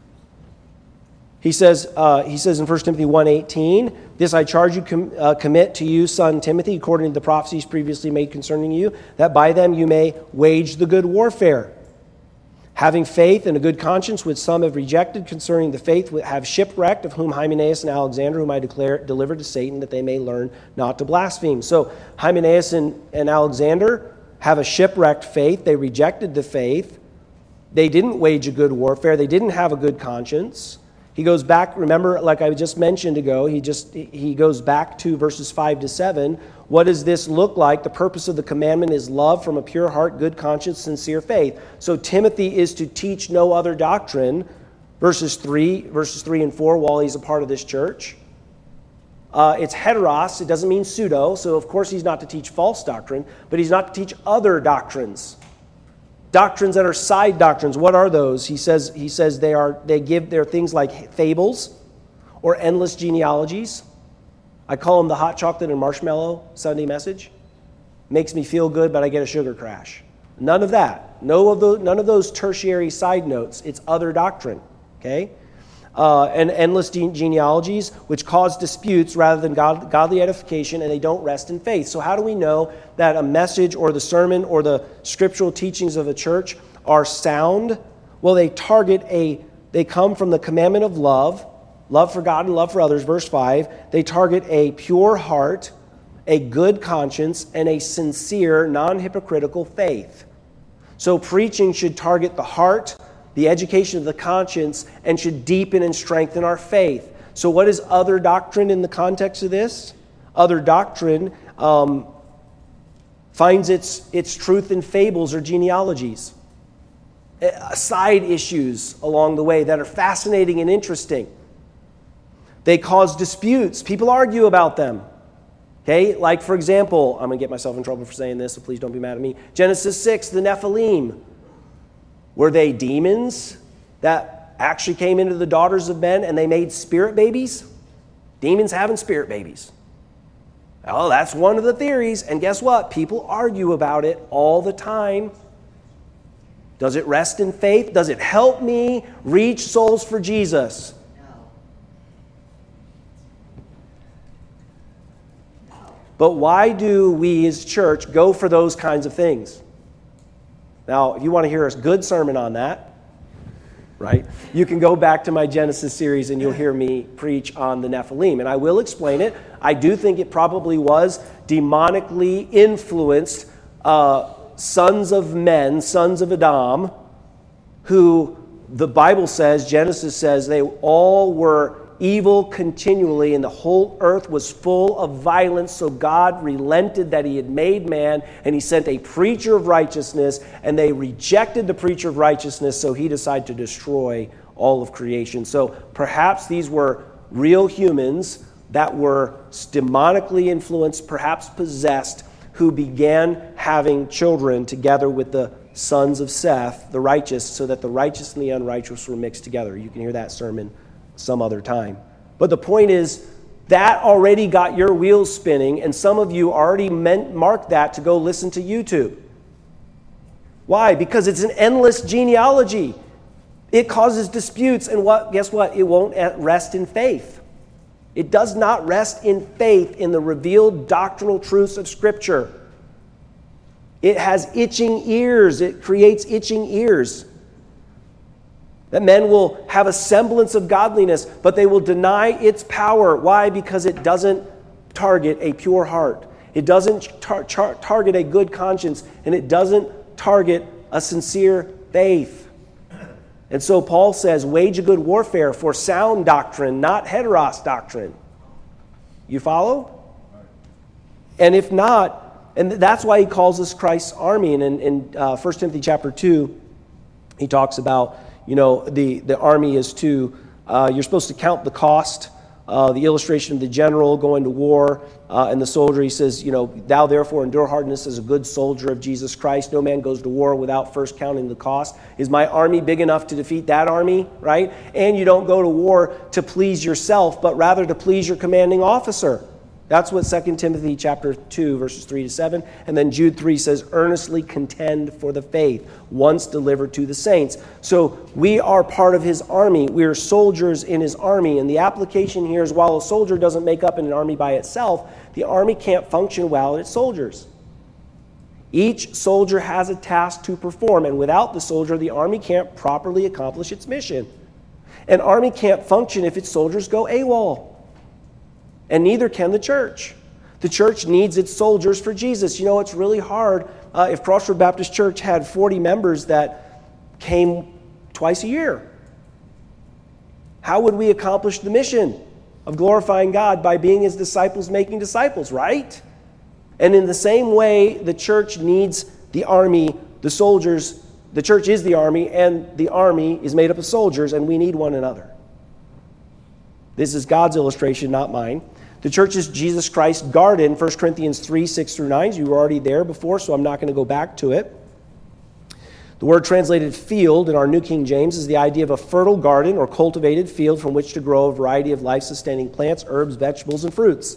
Speaker 1: He says, uh, he says in First Timothy one eighteen, "This I charge you com- uh, commit to you, son Timothy, according to the prophecies previously made concerning you, that by them you may wage the good warfare. Having faith and a good conscience, which some have rejected concerning the faith, have shipwrecked, of whom Hymenaeus and Alexander, whom I declare delivered to Satan, that they may learn not to blaspheme." So Hymenaeus and, and Alexander have a shipwrecked faith. They rejected the faith. They didn't wage a good warfare. They didn't have a good conscience. He goes back, remember, like I just mentioned ago, he just he goes back to verses five to seven. What does this look like? The purpose of the commandment is love from a pure heart, good conscience, sincere faith. So Timothy is to teach no other doctrine, verses three, verses three and four, while he's a part of this church. Uh, it's heteros, it doesn't mean pseudo, so of course he's not to teach false doctrine, but he's not to teach other doctrines. Doctrines that are side doctrines. What are those? He says he says they are they give they're things like fables or endless genealogies. I call them the hot chocolate and marshmallow Sunday message. Makes me feel good, but I get a sugar crash. None of that. No of those, none of those tertiary side notes. It's other doctrine. Okay? Uh, and endless gene- genealogies, which cause disputes rather than God, godly edification, and they don't rest in faith. So how do we know that a message or the sermon or the scriptural teachings of a church are sound? Well, they target a, they come from the commandment of love, love for God and love for others, verse five. They target a pure heart, a good conscience, and a sincere, non-hypocritical faith. So preaching should target the heart, the education of the conscience, and should deepen and strengthen our faith. So what is other doctrine in the context of this? Other doctrine um, finds its, its truth in fables or genealogies, side issues along the way that are fascinating and interesting. They cause disputes. People argue about them. Okay, like for example, I'm going to get myself in trouble for saying this, so please don't be mad at me. Genesis six, the Nephilim. Were they demons that actually came into the daughters of men and they made spirit babies? Demons having spirit babies. Oh, that's one of the theories. And guess what? People argue about it all the time. Does it rest in faith? Does it help me reach souls for Jesus? No. But why do we as church go for those kinds of things? Now, if you want to hear a good sermon on that, right, you can go back to my Genesis series and you'll hear me preach on the Nephilim. And I will explain it. I do think it probably was demonically influenced uh, sons of men, sons of Adam, who the Bible says, Genesis says, they all were evil continually, and the whole earth was full of violence. So God relented that he had made man, and he sent a preacher of righteousness, and they rejected the preacher of righteousness, so he decided to destroy all of creation. So perhaps these were real humans that were demonically influenced, perhaps possessed, who began having children together with the sons of Seth, the righteous, so that the righteous and the unrighteous were mixed together. You can hear that sermon some other time. But the point is, that already got your wheels spinning, and some of you already meant, marked that to go listen to YouTube. Why? Because it's an endless genealogy. It causes disputes, and what? Guess what? It won't rest in faith. It does not rest in faith in the revealed doctrinal truths of Scripture. It has itching ears. It creates itching ears. That men will have a semblance of godliness, but they will deny its power. Why? Because it doesn't target a pure heart. It doesn't tar- tar- target a good conscience, and it doesn't target a sincere faith. And so Paul says, wage a good warfare for sound doctrine, not heteros doctrine. You follow? And if not, and that's why he calls us Christ's army. And in, in uh, First Timothy chapter two, he talks about, you know, the, the army is to, uh, you're supposed to count the cost. Uh, the illustration of the general going to war uh, and the soldier, he says, you know, thou therefore endure hardness as a good soldier of Jesus Christ. No man goes to war without first counting the cost. Is my army big enough to defeat that army, right? And you don't go to war to please yourself, but rather to please your commanding officer. That's what Second Timothy chapter two, verses three to seven. And then Jude three says, earnestly contend for the faith once delivered to the saints. So we are part of his army. We are soldiers in his army. And the application here is, while a soldier doesn't make up an army by itself, the army can't function while its soldiers. Each soldier has a task to perform. And without the soldier, the army can't properly accomplish its mission. An army can't function if its soldiers go AWOL. And neither can the church. The church needs its soldiers for Jesus. You know, it's really hard uh, if Crossroad Baptist Church had forty members that came twice a year. How would we accomplish the mission of glorifying God? By being his disciples, making disciples, right? And in the same way, the church needs the army, the soldiers. The church is the army, and the army is made up of soldiers, and we need one another. This is God's illustration, not mine. The church is Jesus Christ's garden, First Corinthians three, six through nine. You were already there before, so I'm not going to go back to it. The word translated field in our New King James is the idea of a fertile garden or cultivated field from which to grow a variety of life-sustaining plants, herbs, vegetables, and fruits.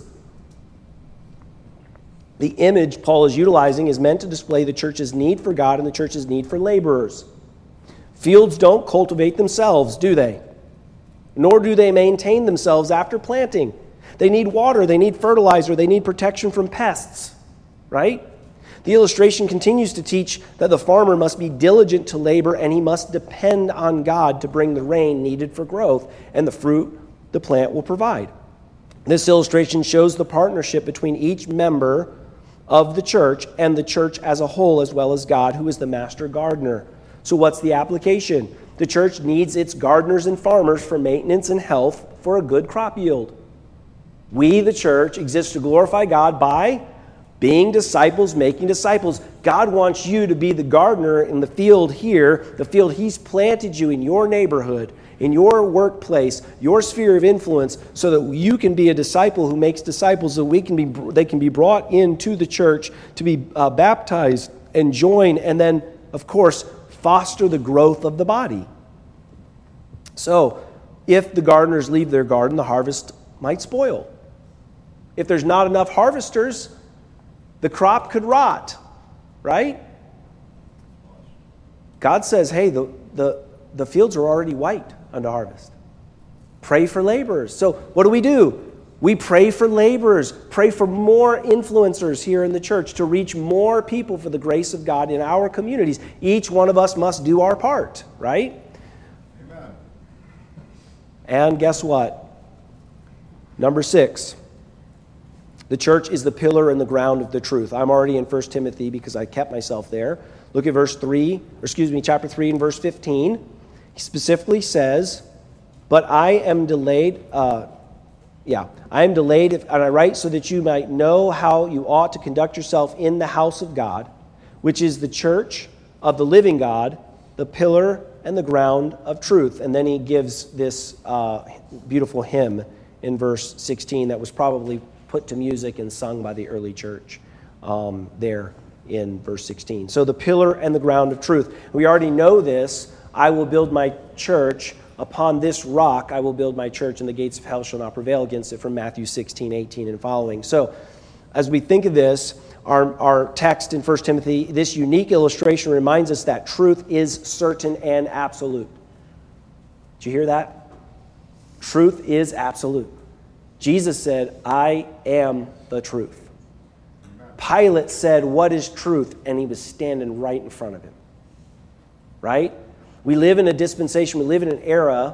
Speaker 1: The image Paul is utilizing is meant to display the church's need for God and the church's need for laborers. Fields don't cultivate themselves, do they? Nor do they maintain themselves after planting. They need water, they need fertilizer, they need protection from pests, right? The illustration continues to teach that the farmer must be diligent to labor and he must depend on God to bring the rain needed for growth and the fruit the plant will provide. This illustration shows the partnership between each member of the church and the church as a whole, as well as God, who is the master gardener. So what's the application? The church needs its gardeners and farmers for maintenance and health for a good crop yield. We, the church, exist to glorify God by being disciples, making disciples. God wants you to be the gardener in the field here, the field he's planted you in your neighborhood, in your workplace, your sphere of influence, so that you can be a disciple who makes disciples, so we can be, they can be brought into the church to be uh, baptized and join, and then, of course, foster the growth of the body. So, if the gardeners leave their garden, the harvest might spoil. If there's not enough harvesters, the crop could rot, right? God says, hey, the, the, the fields are already white unto harvest. Pray for laborers. So what do we do? We pray for laborers, pray for more influencers here in the church to reach more people for the grace of God in our communities. Each one of us must do our part, right? Amen. And guess what? Number six. The church is the pillar and the ground of the truth. I'm already in First Timothy because I kept myself there. Look at verse three, or excuse me, chapter three and verse fifteen. He specifically says, but I am delayed, uh, yeah, I am delayed, if, and I write so that you might know how you ought to conduct yourself in the house of God, which is the church of the living God, the pillar and the ground of truth. And then he gives this uh, beautiful hymn in verse sixteen that was probably put to music and sung by the early church um, there in verse sixteen. So the pillar and the ground of truth. We already know this. I will build my church. Upon this rock I will build my church, and the gates of hell shall not prevail against it, from Matthew sixteen, eighteen and following. So as we think of this, our, our text in First Timothy, this unique illustration reminds us that truth is certain and absolute. Did you hear that? Truth is absolute. Jesus said, I am the truth. Pilate said, what is truth? And he was standing right in front of him. Right? We live in a dispensation, we live in an era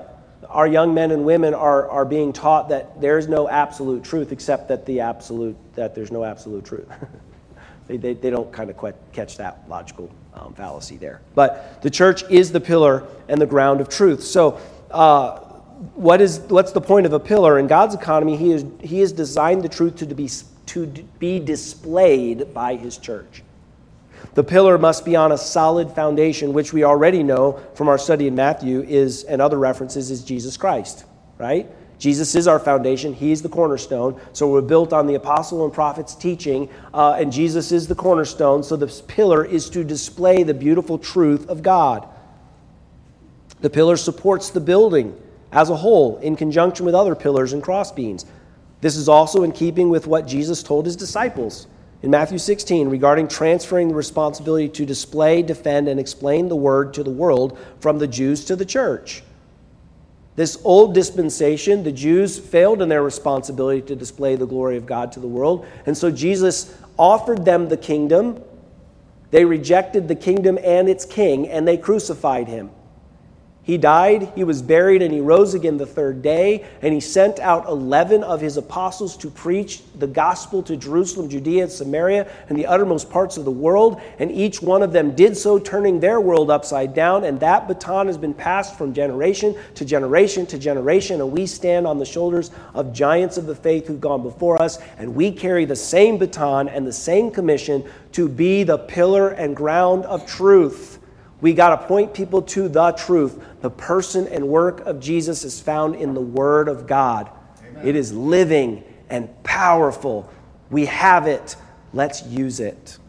Speaker 1: our young men and women are, are being taught that there's no absolute truth, except that the absolute that there's no absolute truth. they, they they don't kind of catch that logical um, fallacy there. But the church is the pillar and the ground of truth. So, uh, what is what's the point of a pillar in God's economy? He is He has designed the truth to be to be displayed by His church. The pillar must be on a solid foundation, which we already know from our study in Matthew is, and other references, is Jesus Christ, right? Jesus is our foundation. He's the cornerstone. So we're built on the apostle and prophet's teaching, uh, and Jesus is the cornerstone. So this pillar is to display the beautiful truth of God. The pillar supports the building as a whole in conjunction with other pillars and crossbeams. This is also in keeping with what Jesus told His disciples in Matthew sixteen, regarding transferring the responsibility to display, defend, and explain the word to the world from the Jews to the church. This old dispensation, the Jews failed in their responsibility to display the glory of God to the world, and so Jesus offered them the kingdom. They rejected the kingdom and its king, and they crucified Him. He died, He was buried, and He rose again the third day, and He sent out eleven of His apostles to preach the gospel to Jerusalem, Judea, and Samaria, and the uttermost parts of the world, and each one of them did so, turning their world upside down, and that baton has been passed from generation to generation to generation, and we stand on the shoulders of giants of the faith who've gone before us, and we carry the same baton and the same commission to be the pillar and ground of truth. We got to point people to the truth. The person and work of Jesus is found in the Word of God. Amen. It is living and powerful. We have it. Let's use it.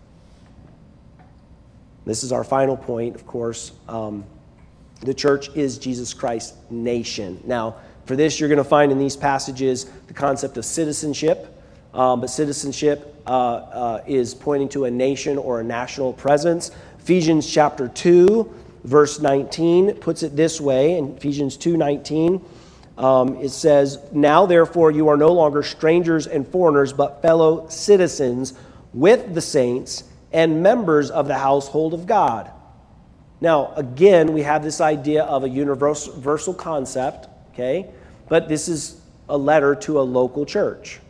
Speaker 1: This is our final point, of course. Um, the church is Jesus Christ's nation. Now, for this, you're going to find in these passages the concept of citizenship. Um, but citizenship uh, uh, is pointing to a nation or a national presence. Ephesians chapter two, verse nineteen puts it this way. In Ephesians two nineteen, um, it says, "Now therefore you are no longer strangers and foreigners, but fellow citizens with the saints and members of the household of God." Now, again, we have this idea of a universal concept, okay? But this is a letter to a local church,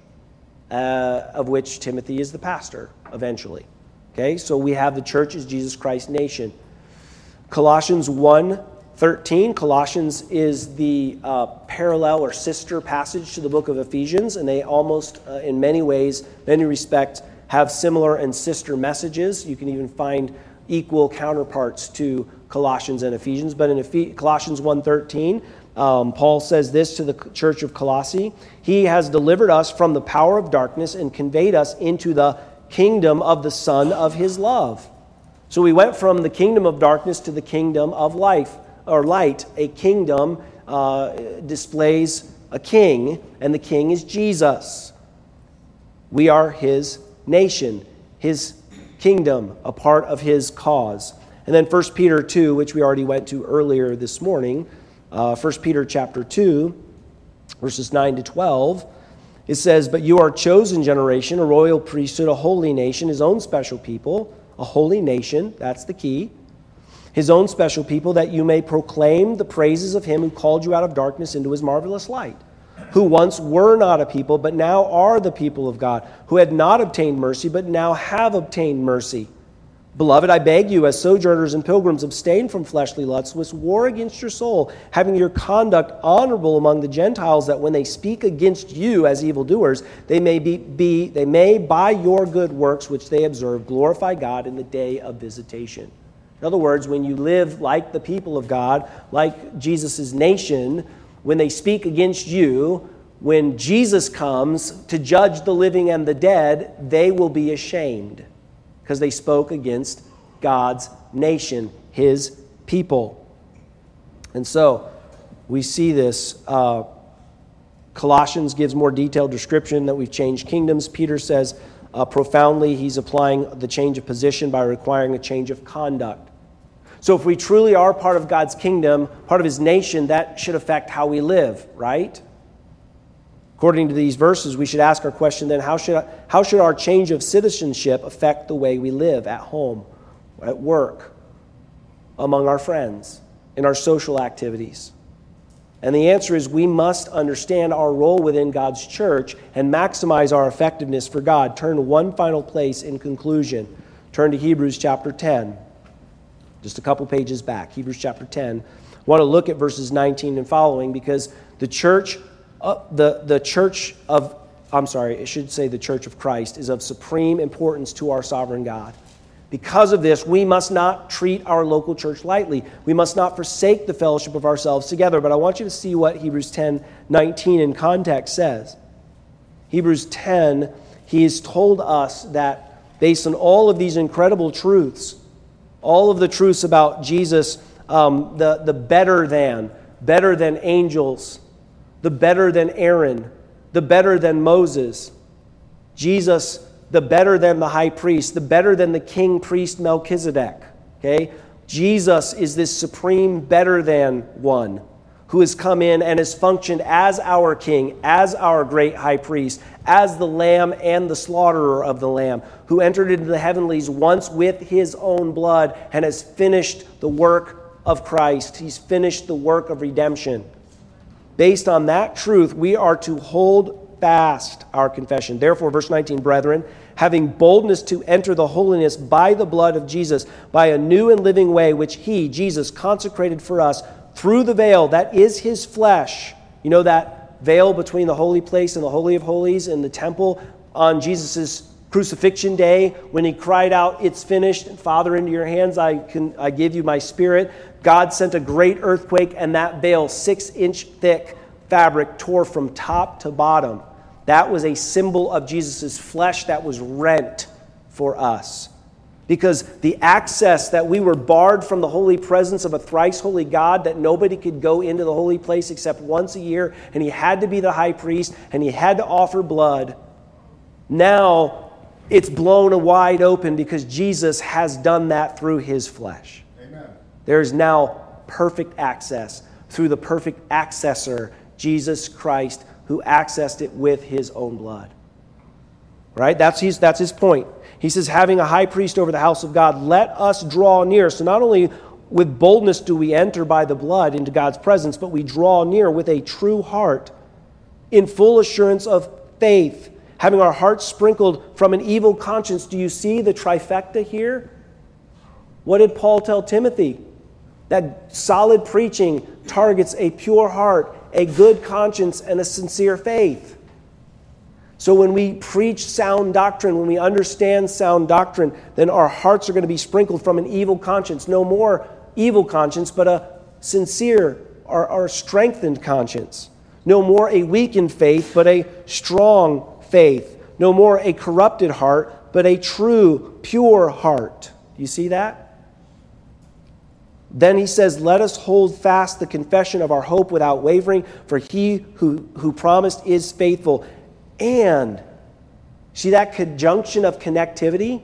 Speaker 1: uh, of which Timothy is the pastor eventually. Okay, so we have the church as Jesus Christ's nation. Colossians one thirteen. Colossians is the uh, parallel or sister passage to the book of Ephesians, and they almost, uh, in many ways, many respects, have similar and sister messages. You can even find equal counterparts to Colossians and Ephesians. But in Ephes- Colossians one thirteen, um, Paul says this to the church of Colossae: "He has delivered us from the power of darkness and conveyed us into the kingdom of the Son of His love." So we went from the kingdom of darkness to the kingdom of life or light. A kingdom uh, displays a king, and the king is Jesus. We are His nation, His kingdom, a part of His cause. And then First Peter two, which we already went to earlier this morning, uh, First Peter chapter two, verses nine to twelve, it says, "But you are a chosen generation, a royal priesthood, a holy nation, His own special people," a holy nation, that's the key, "His own special people, that you may proclaim the praises of Him who called you out of darkness into His marvelous light, who once were not a people, but now are the people of God, who had not obtained mercy, but now have obtained mercy. Beloved, I beg you, as sojourners and pilgrims, abstain from fleshly lusts, which war against your soul, having your conduct honorable among the Gentiles, that when they speak against you as evildoers, they may be, be they may by your good works which they observe glorify God in the day of visitation." In other words, when you live like the people of God, like Jesus' nation, when they speak against you, when Jesus comes to judge the living and the dead, they will be ashamed, because they spoke against God's nation, His people. And so we see this. Uh, Colossians gives more detailed description that we've changed kingdoms. Peter says uh, profoundly he's applying the change of position by requiring a change of conduct. So if we truly are part of God's kingdom, part of His nation, that should affect how we live, right? According to these verses, we should ask our question then, how should, how should our change of citizenship affect the way we live at home, at work, among our friends, in our social activities? And the answer is we must understand our role within God's church and maximize our effectiveness for God. Turn to one final place in conclusion. Turn to Hebrews chapter ten. Just a couple pages back. Hebrews chapter ten. I want to look at verses nineteen and following because the church, uh, the, the church of, I'm sorry, I should say the church of Christ is of supreme importance to our sovereign God. Because of this, we must not treat our local church lightly. We must not forsake the fellowship of ourselves together. But I want you to see what Hebrews ten nineteen in context says. Hebrews ten, he has told us that based on all of these incredible truths, all of the truths about Jesus, um, the, the better than, better than angels, the better than Aaron, the better than Moses, Jesus, the better than the high priest, the better than the king priest Melchizedek. Okay? Jesus is this supreme better than one who has come in and has functioned as our king, as our great high priest, as the lamb and the slaughterer of the lamb, who entered into the heavenlies once with his own blood and has finished the work of Christ. He's finished the work of redemption. Based on that truth, we are to hold fast our confession. Therefore, verse nineteen, brethren, having boldness to enter the holiness by the blood of Jesus, by a new and living way, which he, Jesus, consecrated for us through the veil, that is his flesh. You know that veil between the holy place and the Holy of Holies in the temple on Jesus' crucifixion day when he cried out, "It's finished, Father, into your hands I can I give you my spirit." God sent a great earthquake, and that veil, six-inch thick fabric, tore from top to bottom. That was a symbol of Jesus' flesh that was rent for us. Because the access that we were barred from the holy presence of a thrice holy God, that nobody could go into the holy place except once a year, and he had to be the high priest, and he had to offer blood. Now it's blown wide open because Jesus has done that through his flesh. Amen. There is now perfect access through the perfect accessor, Jesus Christ, who accessed it with his own blood. Right? That's his, that's his point. He says, having a high priest over the house of God, let us draw near. So not only with boldness do we enter by the blood into God's presence, but we draw near with a true heart in full assurance of faith, having our hearts sprinkled from an evil conscience. Do you see the trifecta here? What did Paul tell Timothy? That solid preaching targets a pure heart, a good conscience, and a sincere faith. So when we preach sound doctrine, when we understand sound doctrine, then our hearts are going to be sprinkled from an evil conscience. No more evil conscience, but a sincere or, or strengthened conscience. No more a weakened faith, but a strong faith. No more a corrupted heart, but a true, pure heart. Do you see that? Then he says, let us hold fast the confession of our hope without wavering, for he who, who promised is faithful. And, see that conjunction of connectivity?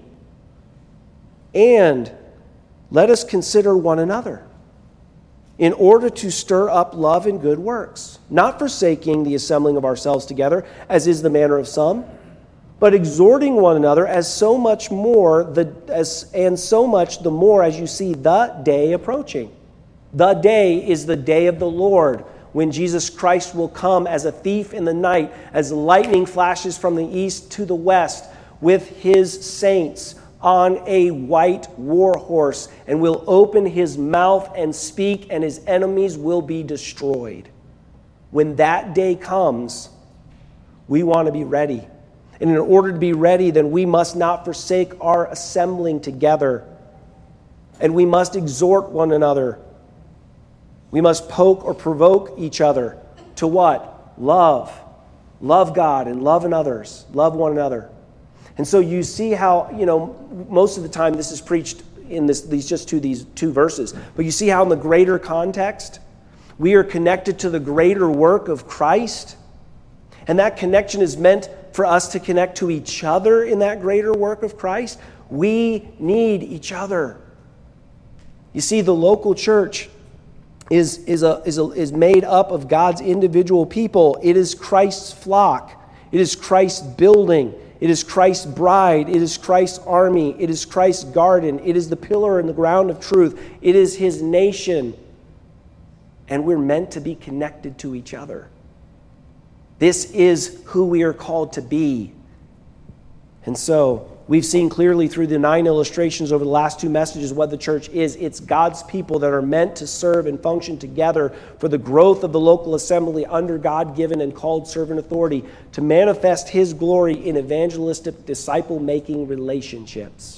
Speaker 1: And let us consider one another in order to stir up love and good works, not forsaking the assembling of ourselves together, as is the manner of some, but exhorting one another as so much more the as and so much the more as you see the day approaching. The day is the day of the Lord, when Jesus Christ will come as a thief in the night, as lightning flashes from the east to the west, with his saints on a white war horse, and will open his mouth and speak, and his enemies will be destroyed. When that day comes, we want to be ready. And in order to be ready, then we must not forsake our assembling together. And we must exhort one another. We must poke or provoke each other to what? Love. Love God and love in others. Love one another. And so you see how, you know, most of the time this is preached in this, these just two, these two verses. But you see how in the greater context, we are connected to the greater work of Christ. And that connection is meant for us to connect to each other in that greater work of Christ. We need each other. You see, the local church is, is, a, is, a, is made up of God's individual people. It is Christ's flock. It is Christ's building. It is Christ's bride. It is Christ's army. It is Christ's garden. It is the pillar and the ground of truth. It is his nation. and we're meant to be connected to each other. This is who we are called to be. And so, we've seen clearly through the nine illustrations over the last two messages what the church is. It's God's people that are meant to serve and function together for the growth of the local assembly under God-given and called servant authority to manifest His glory in evangelistic, disciple-making relationships.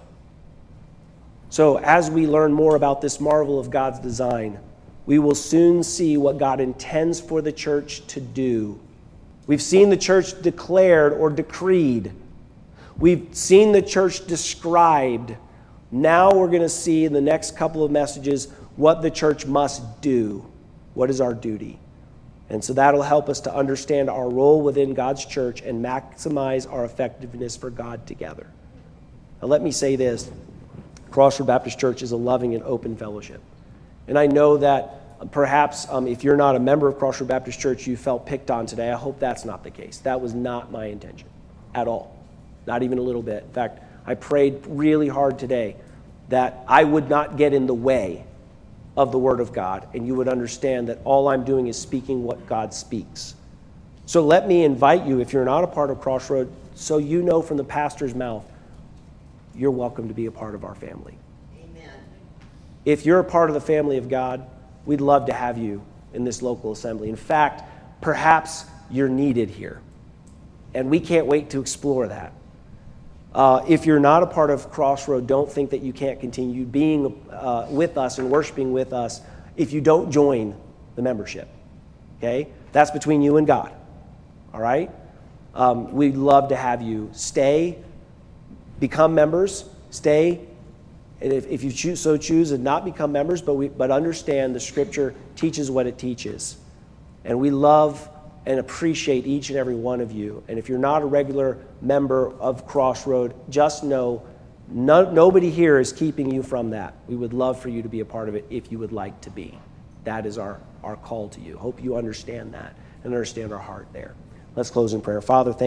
Speaker 1: So as we learn more about this marvel of God's design, we will soon see what God intends for the church to do. We've seen the church declared or decreed. We've seen the church described. Now we're going to see in the next couple of messages what the church must do. What is our duty? And so that'll help us to understand our role within God's church and maximize our effectiveness for God together. Now let me say this. Crossroad Baptist Church is a loving and open fellowship. And I know that perhaps um, if you're not a member of Crossroad Baptist Church, you felt picked on today. I hope that's not the case. That was not my intention at all. Not even a little bit. In fact, I prayed really hard today that I would not get in the way of the Word of God, and you would understand that all I'm doing is speaking what God speaks. So let me invite you, if you're not a part of Crossroad, so you know from the pastor's mouth, you're welcome to be a part of our family.
Speaker 2: Amen.
Speaker 1: If you're a part of the family of God, we'd love to have you in this local assembly. In fact, perhaps you're needed here, and we can't wait to explore that. Uh, if you're not a part of Crossroad, don't think that you can't continue being uh, with us and worshiping with us if you don't join the membership. Okay? That's between you and God. All right? Um, we'd love to have you stay, become members, stay, and if, if you choose, so choose and not become members, but we, but understand the Scripture teaches what it teaches. And we love and appreciate each and every one of you. And if you're not a regular member of Crossroad, just know no, nobody here is keeping you from that. We would love for you to be a part of it if you would like to be. That is our, our call to you. Hope you understand that and understand our heart there. Let's close in prayer. Father, thank